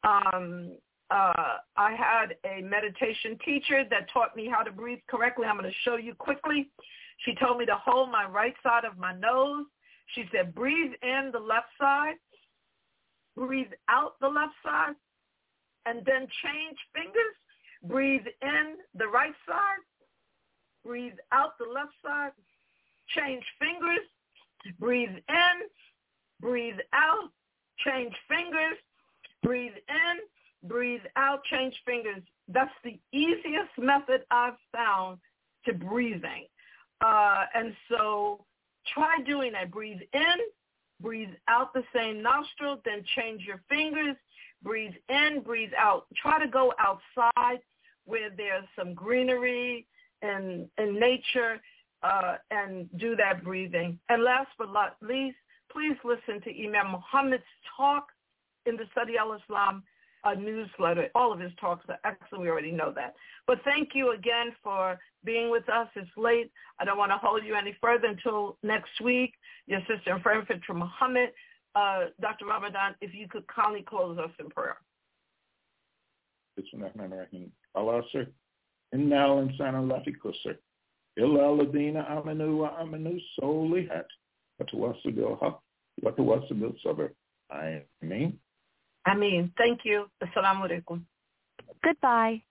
I had a meditation teacher that taught me how to breathe correctly. I'm going to show you quickly. She told me to hold my right side of my nose. She said, breathe in the left side, breathe out the left side, and then change fingers. Breathe in the right side, breathe out the left side, change fingers, breathe in, breathe out, change fingers, Breathe in, breathe out, change fingers. That's the easiest method I've found to breathing. And so try doing that. Breathe in, breathe out the same nostril, then change your fingers. Breathe in, breathe out. Try to go outside where there's some greenery and nature and do that breathing. And last but not least, please listen to Imam Muhammad's talk in the Study Al-Islam newsletter. All of his talks are excellent. We already know that. But thank you again for being with us. It's late. I don't want to hold you any further until next week. Your sister and friend, Fitra Muhammad. Dr. Ramadan, if you could kindly close us in prayer. Bismillahirrahmanirrahim. Allah, sir. Inna al-insana lafi khusr. Illa alladhina amanu wa amanu solihat. Wa tawassaw bil haqq wa tawassaw bil sabr. Ameen. Ameen. Thank you. Assalamu alaikum. Goodbye.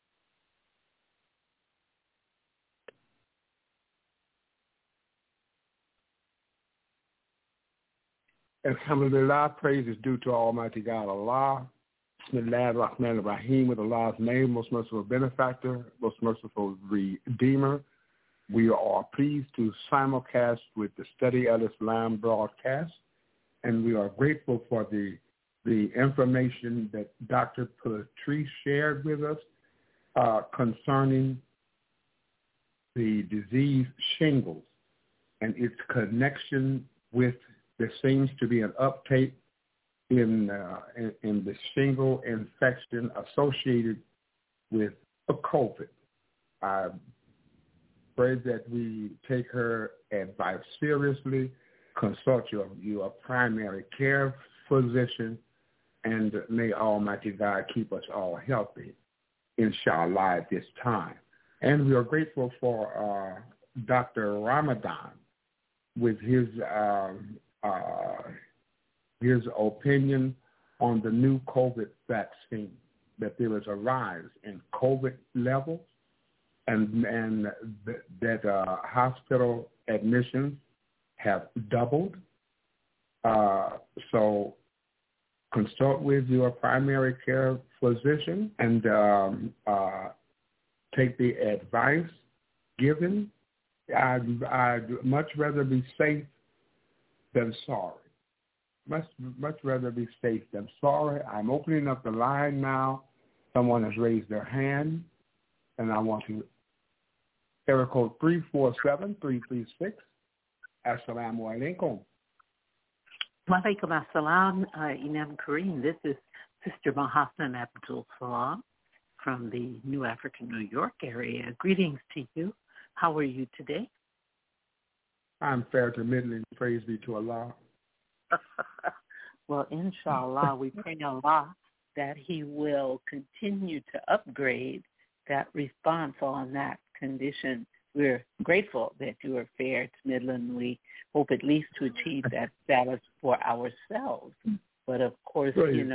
Alhamdulillah, praise is due to Almighty God Allah. Bismillah ar-Rahman ar-Rahim, with Allah's name, most merciful benefactor, most merciful redeemer. We are pleased to simulcast with the Study Al-Islam broadcast, and we are grateful for the information that Dr. Patrice shared with us concerning the disease shingles and its connection with. There seems to be an uptake in the shingle infection associated with COVID. I pray that we take her advice seriously, consult your primary care physician, and may Almighty God keep us all healthy, inshallah, at this time. And we are grateful for Dr. Ramadan with his opinion on the new COVID vaccine, that there is a rise in COVID levels and that hospital admissions have doubled. So consult with your primary care physician and take the advice given. I'd much rather be safe than sorry. Much rather be safe than sorry. I'm opening up the line now. Someone has raised their hand, and I want to area code 347-336. Assalamu alaikum. Wa alaikum assalam, Imam Kareem. This is Sister Mahassan Abdul Salam from the New African, New York area. Greetings to you. How are you today? I'm fair to middling. Praise be to Allah. Well, inshallah, we pray Allah that he will continue to upgrade that response on that condition. We're grateful that you are fair to middling. We hope at least to achieve that status for ourselves. But of course,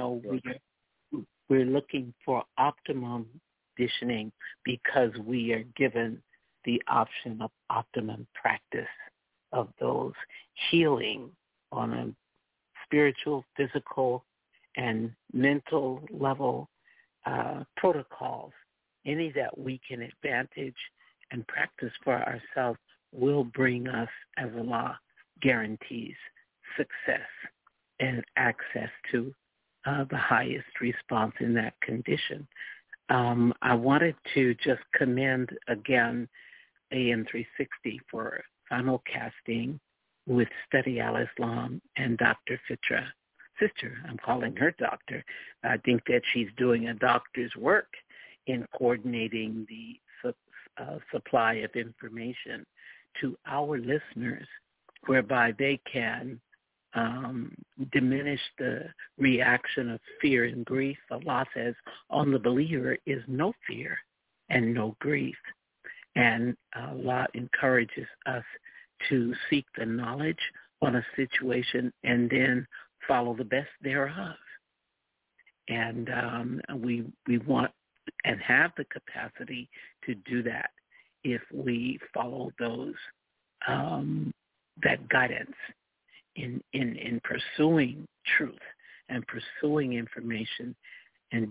we're looking for optimum conditioning because we are given the option of optimum practice of those healing on a spiritual, physical, and mental level protocols. Any that we can advantage and practice for ourselves will bring us, as Allah guarantees, success and access to the highest response in that condition. I wanted to just commend again AM 360 for simulcasting with Study Al-Islam and Dr. Fitra. Sister, I'm calling her doctor. I think that she's doing a doctor's work in coordinating the supply of information to our listeners, whereby they can diminish the reaction of fear and grief. Allah says, on the believer is no fear and no grief. And Allah encourages us to seek the knowledge on a situation and then follow the best thereof. And we want and have the capacity to do that if we follow those that guidance in pursuing truth and pursuing information and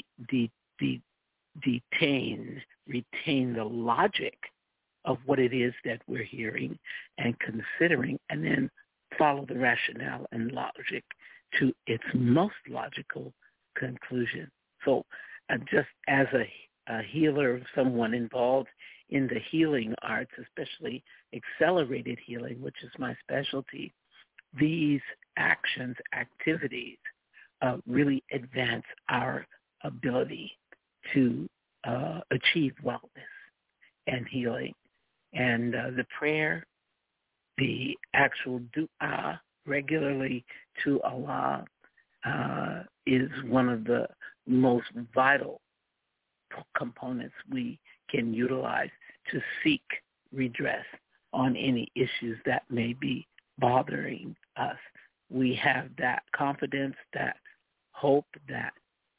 retain the logic of what it is that we're hearing and considering, and then follow the rationale and logic to its most logical conclusion. So just as a healer, someone involved in the healing arts, especially accelerated healing, which is my specialty, these activities really advance our ability to achieve wellness and healing. And the prayer, the actual dua regularly to Allah is one of the most vital components we can utilize to seek redress on any issues that may be bothering us. We have that confidence, that hope, that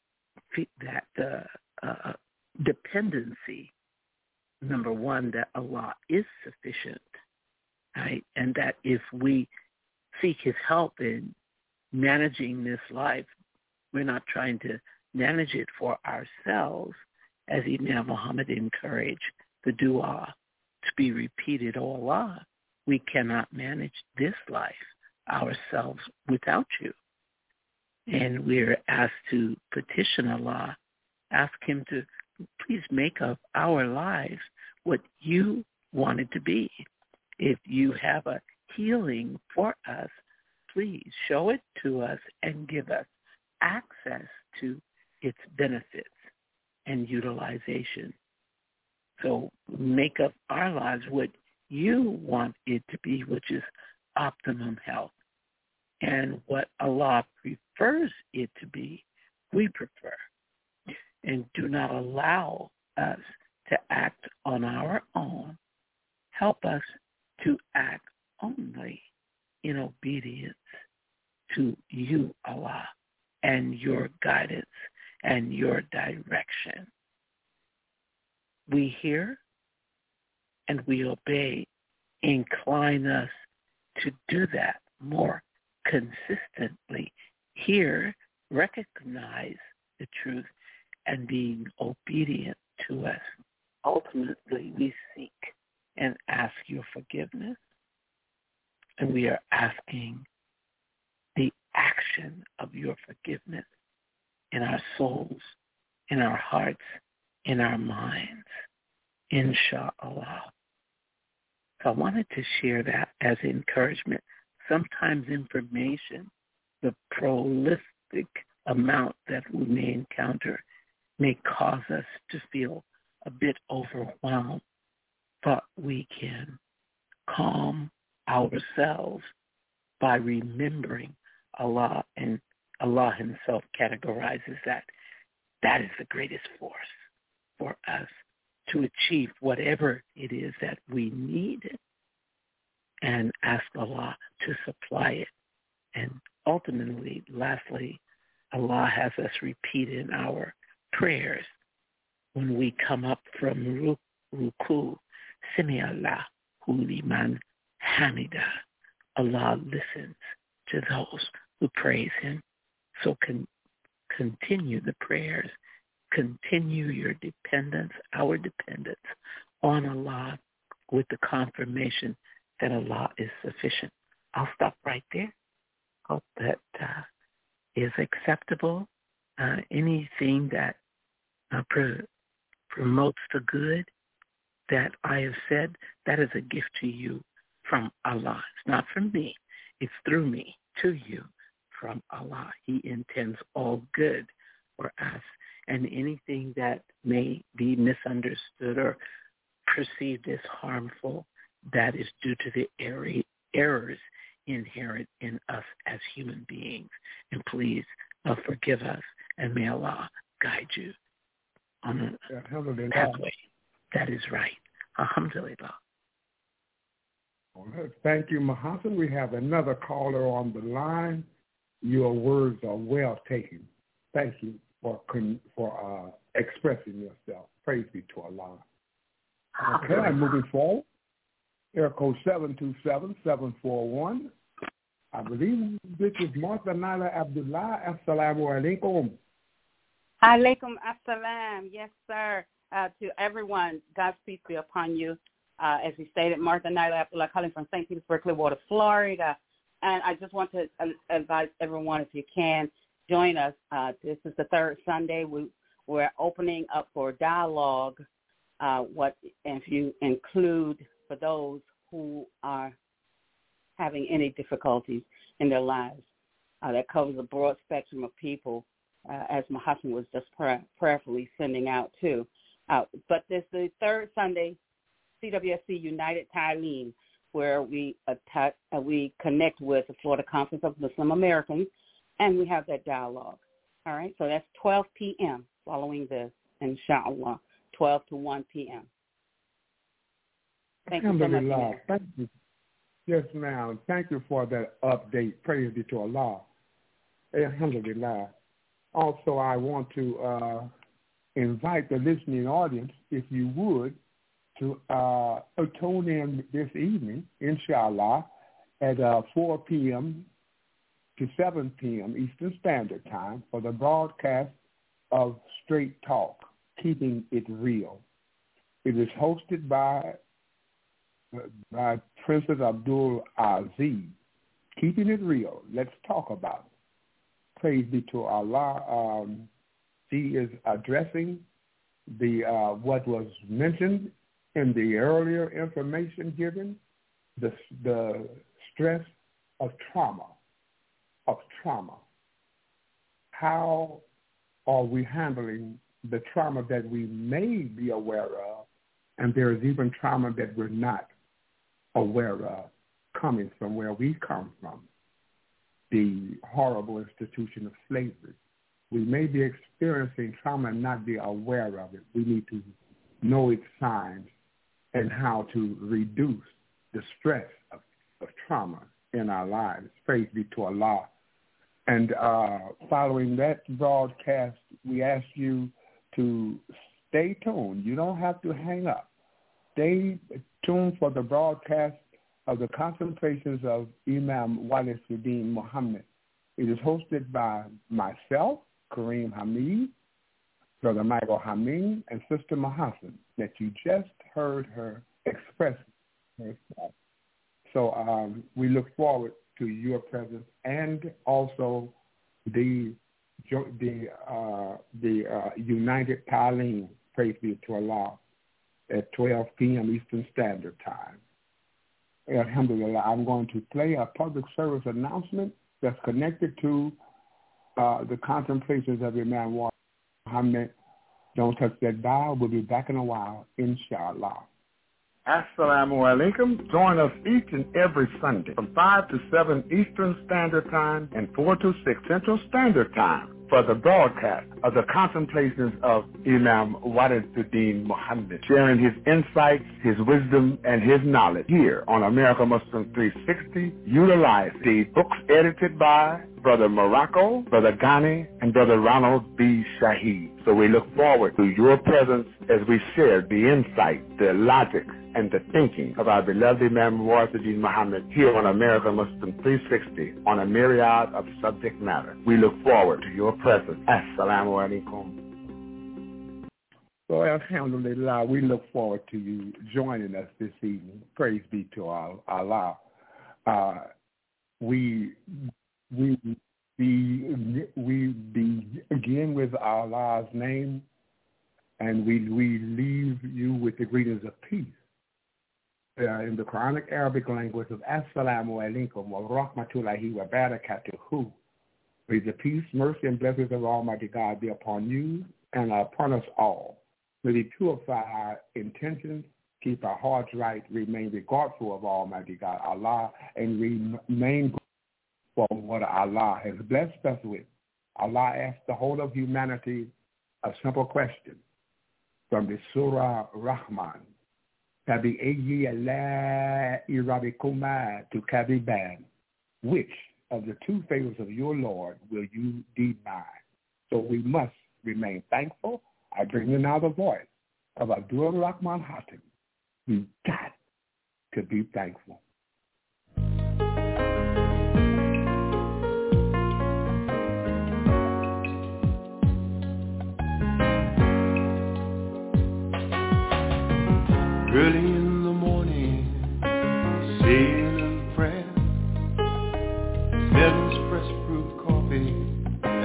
dependency, number one, that Allah is sufficient, right? And that if we seek his help in managing this life, we're not trying to manage it for ourselves, as Imam Muhammad encouraged the dua to be repeated, "Oh Allah, we cannot manage this life ourselves without you." And we're asked to petition Allah, ask him to please make of our lives what you want it to be. If you have a healing for us, please show it to us and give us access to its benefits and utilization. So make of our lives what you want it to be, which is optimum health. And what Allah prefers it to be, we prefer. And do not allow us to act on our own. Help us to act only in obedience to you, Allah, and your guidance and your direction. We hear and we obey. Incline us to do that more consistently. Hear, recognize the truth, and being obedient to us. Ultimately, we seek and ask your forgiveness, and we are asking the action of your forgiveness in our souls, in our hearts, in our minds, inshallah. So I wanted to share that as encouragement. Sometimes information, the prolific amount that we may encounter, may cause us to feel a bit overwhelmed, but we can calm ourselves by remembering Allah, and Allah himself categorizes that is the greatest force for us to achieve whatever it is that we need, and ask Allah to supply it. And ultimately, lastly, Allah has us repeat in our prayers when we come up from ruku, Sami Allahu liman hamida. Allah listens to those who praise him. So continue the prayers, continue your dependence, our dependence on Allah, with the confirmation that Allah is sufficient. I'll stop right there. Hope that is acceptable. Anything that promotes the good that I have said, that is a gift to you from Allah. It's not from me. It's through me to you from Allah. He intends all good for us. And anything that may be misunderstood or perceived as harmful, that is due to the errors inherent in us as human beings. And please forgive us, and may Allah guide you on a pathway that is right. Alhamdulillah. Thank you, Muhammad. We have another caller on the line. Your words are well taken. Thank you for expressing yourself. Praise be to Allah. Okay, moving forward. Air code 727-741. I believe this is Martha Naila Abdullah. Assalamu alaikum. Alaikum assalam. Yes, sir. To everyone, God's peace be upon you. As we stated, Martha Naila Abdullah calling from St. Petersburg, Clearwater, Florida. And I just want to advise everyone, if you can, join us. This is the third Sunday. We're opening up for dialogue. If you include for those who are having any difficulties in their lives. That covers a broad spectrum of people, as Mahatma was just prayerfully sending out too. But this is the third Sunday, CWSC United Taaleem, where we connect with the Florida Conference of Muslim Americans, and we have that dialogue. All right, so that's 12 p.m. following this, inshallah, 12 to 1 p.m. Thank you so much. Thank you. Yes, ma'am. Thank you for that update. Praise be to Allah. Alhamdulillah. Also, I want to invite the listening audience, if you would, to tune in this evening, inshallah, at 4 p.m. to 7 p.m. Eastern Standard Time for the broadcast of Straight Talk, Keeping It Real. It is hosted by Princess Abdul Aziz. Keeping It Real. Let's talk about it. Praise be to Allah. She is addressing the what was mentioned in the earlier information given, the stress of trauma. How are we handling the trauma that we may be aware of, and there is even trauma that we're not aware of coming from where we come from, the horrible institution of slavery. We may be experiencing trauma and not be aware of it. We need to know its signs and how to reduce the stress of trauma in our lives. Praise be to Allah. And following that broadcast, we ask you to stay tuned. You don't have to hang up. Stay tuned for the broadcast of the Contemplations of Imam Walisuddin Muhammad. It is hosted by myself, Kareem Hamid, Brother Michael Hamid, and Sister Mahassan, that you just heard her express herself. So we look forward to your presence, and also the United Taaleem, praise be to Allah, at 12 p.m. Eastern Standard Time. Alhamdulillah, I'm going to play a public service announcement that's connected to the Contemplations of Imam Muhammad. Don't touch that dial. We'll be back in a while, inshallah. Assalamu alaikum. Join us each and every Sunday from 5 to 7 Eastern Standard Time and 4 to 6 Central Standard Time for the broadcast of the Contemplations of Imam Walisuddin Muhammad, sharing his insights, his wisdom, and his knowledge here on America Muslim 360. Utilize the books edited by Brother Morocco, Brother Ghani, and Brother Ronald B. Shaheed. So we look forward to your presence as we share the insight, the logic, and the thinking of our beloved Imam Walisuddin Muhammad here on America Muslim 360 on a myriad of subject matter. We look forward to your presence. Assalamu alaikum. So alhamdulillah, we look forward to you joining us this evening. Praise be to Allah. We begin with Allah's name, and we leave you with the greetings of peace. In the Quranic Arabic language of Assalamu alaikum wa rahmatullahi wa barakatuhu. May the peace, mercy, and blessings of Almighty God be upon you and upon us all. May He purify our intentions, keep our hearts right, remain regardful of Almighty God, Allah, and remain for what Allah has blessed us with. Allah asked the whole of humanity a simple question from the Surah Rahman. Which of the two favors of your Lord will you deny? So we must remain thankful. I bring you now the voice of Abdul Rahman Hatim. You got to be thankful.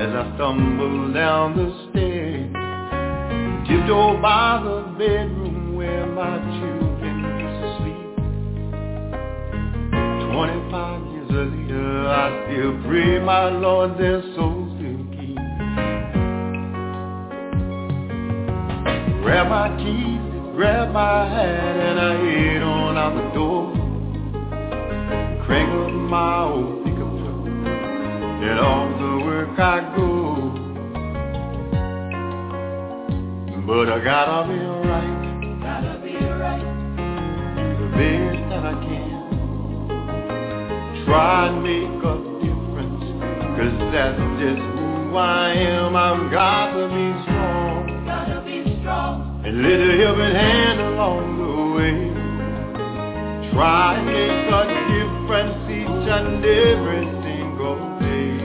as I stumble down the stairs, tiptoe by the bedroom where my children used to sleep. 25 years later, I still pray, my Lord, their souls still keep. Grab my keys, grab my hat, and I head on out the door. Crank up my old pickup truck, and off to work I go. But I gotta be right, do the best that I can. Try and make a difference, 'cause that's just who I am. I've got to be strong, and let a helping hand along the way. Try and make a difference each and every single day.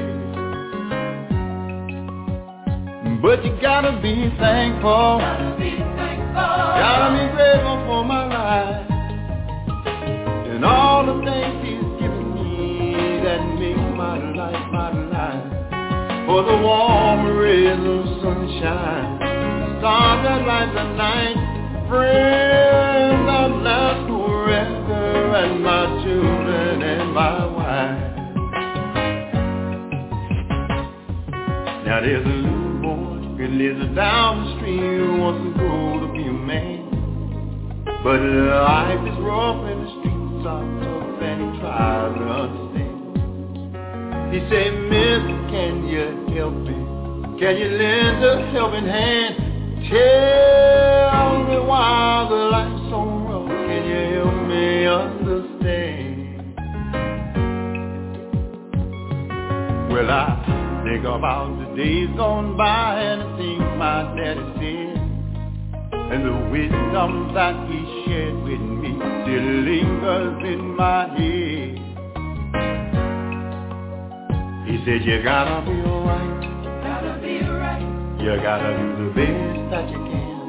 But you gotta be thankful, gotta be grateful for my life, and all the things He's given me that make my life, for the warm rays of sunshine, stars that light the night, friends that last forever, and my children and my wife. Now there's a little boy who lives down the street who wants to grow to be a man, but life is rough and the streets are tough, and he tries to understand. He said, "Mister, can you help me? Can you lend a helping hand? Tell me why the life's so rough. Can you help me understand?" Well, I think about the days gone by and the things my daddy said, and the wisdom that he shared with me still lingers in my head. He said, "You gotta be alright, you gotta do the best that you can.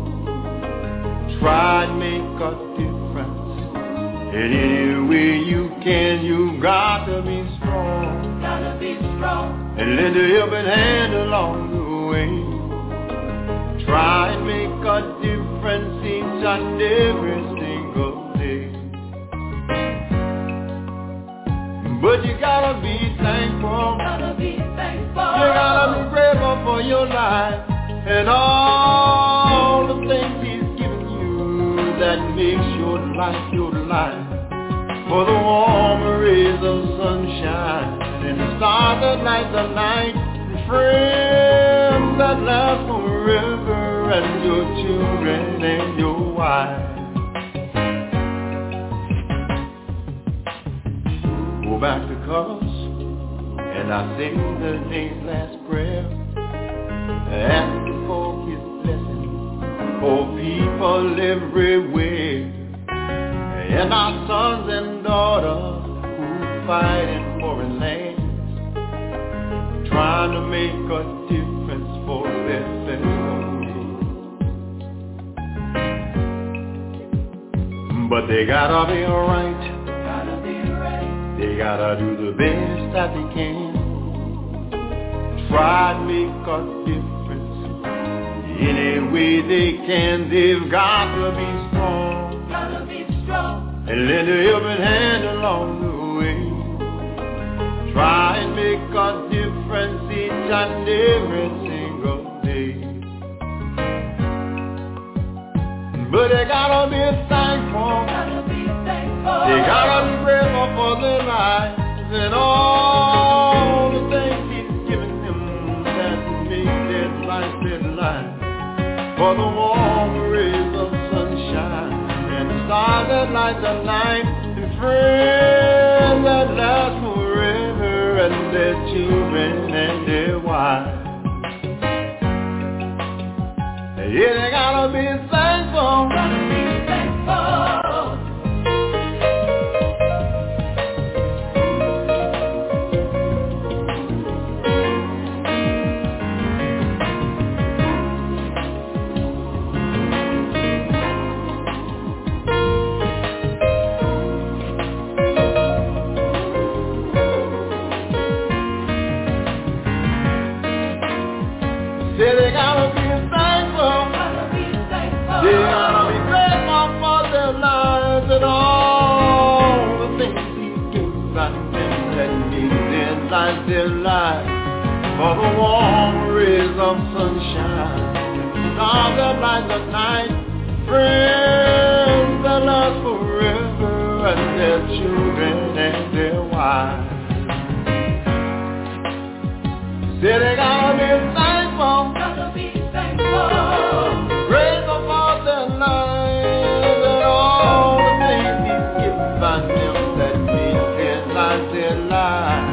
Try and make a difference in any way you can. You gotta be strong, and lend a helping hand along the way. Try and make a difference each and every single day. But you gotta be thankful, you gotta be grateful for your life, and all the things He's given you that makes your life, for the warm rays of sunshine, and the stars that light the night, and friends that last forever, and your children and your wife. Go back to colors, and I say the day's last prayer, asking for His blessing for people everywhere, and our sons and daughters who fight in foreign lands, trying to make a difference for their family. But they gotta be alright, they gotta do the best that they can. Try to make a difference any way they can. They've got to be strong, and lend a helping hand along the way. Try and make a difference each and every single day. But they gotta be thankful, they gotta be grateful for their lives, and all the things He's given them that make their life, for the warm rays of sunshine, and the stars that light the night, and friends that last forever, and their children and their wives. Yeah, they gotta be thankful, Say they gotta be thankful. They gotta be grateful for their lives and all the things He's given them that made their life. For the warm rays of sunshine, stars that light the night, friends that last forever, and their children and their wives. Say they gotta be thankful, grateful for their lives and all the things He's given them that made their life.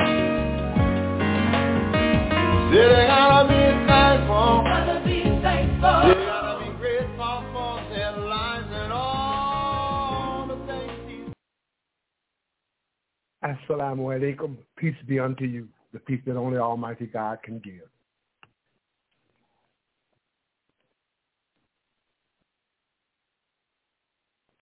Say they gotta be thankful, they gotta be grateful for their lives and all the things He's. Assalamu alaikum. Peace be unto you. The peace that only Almighty God can give.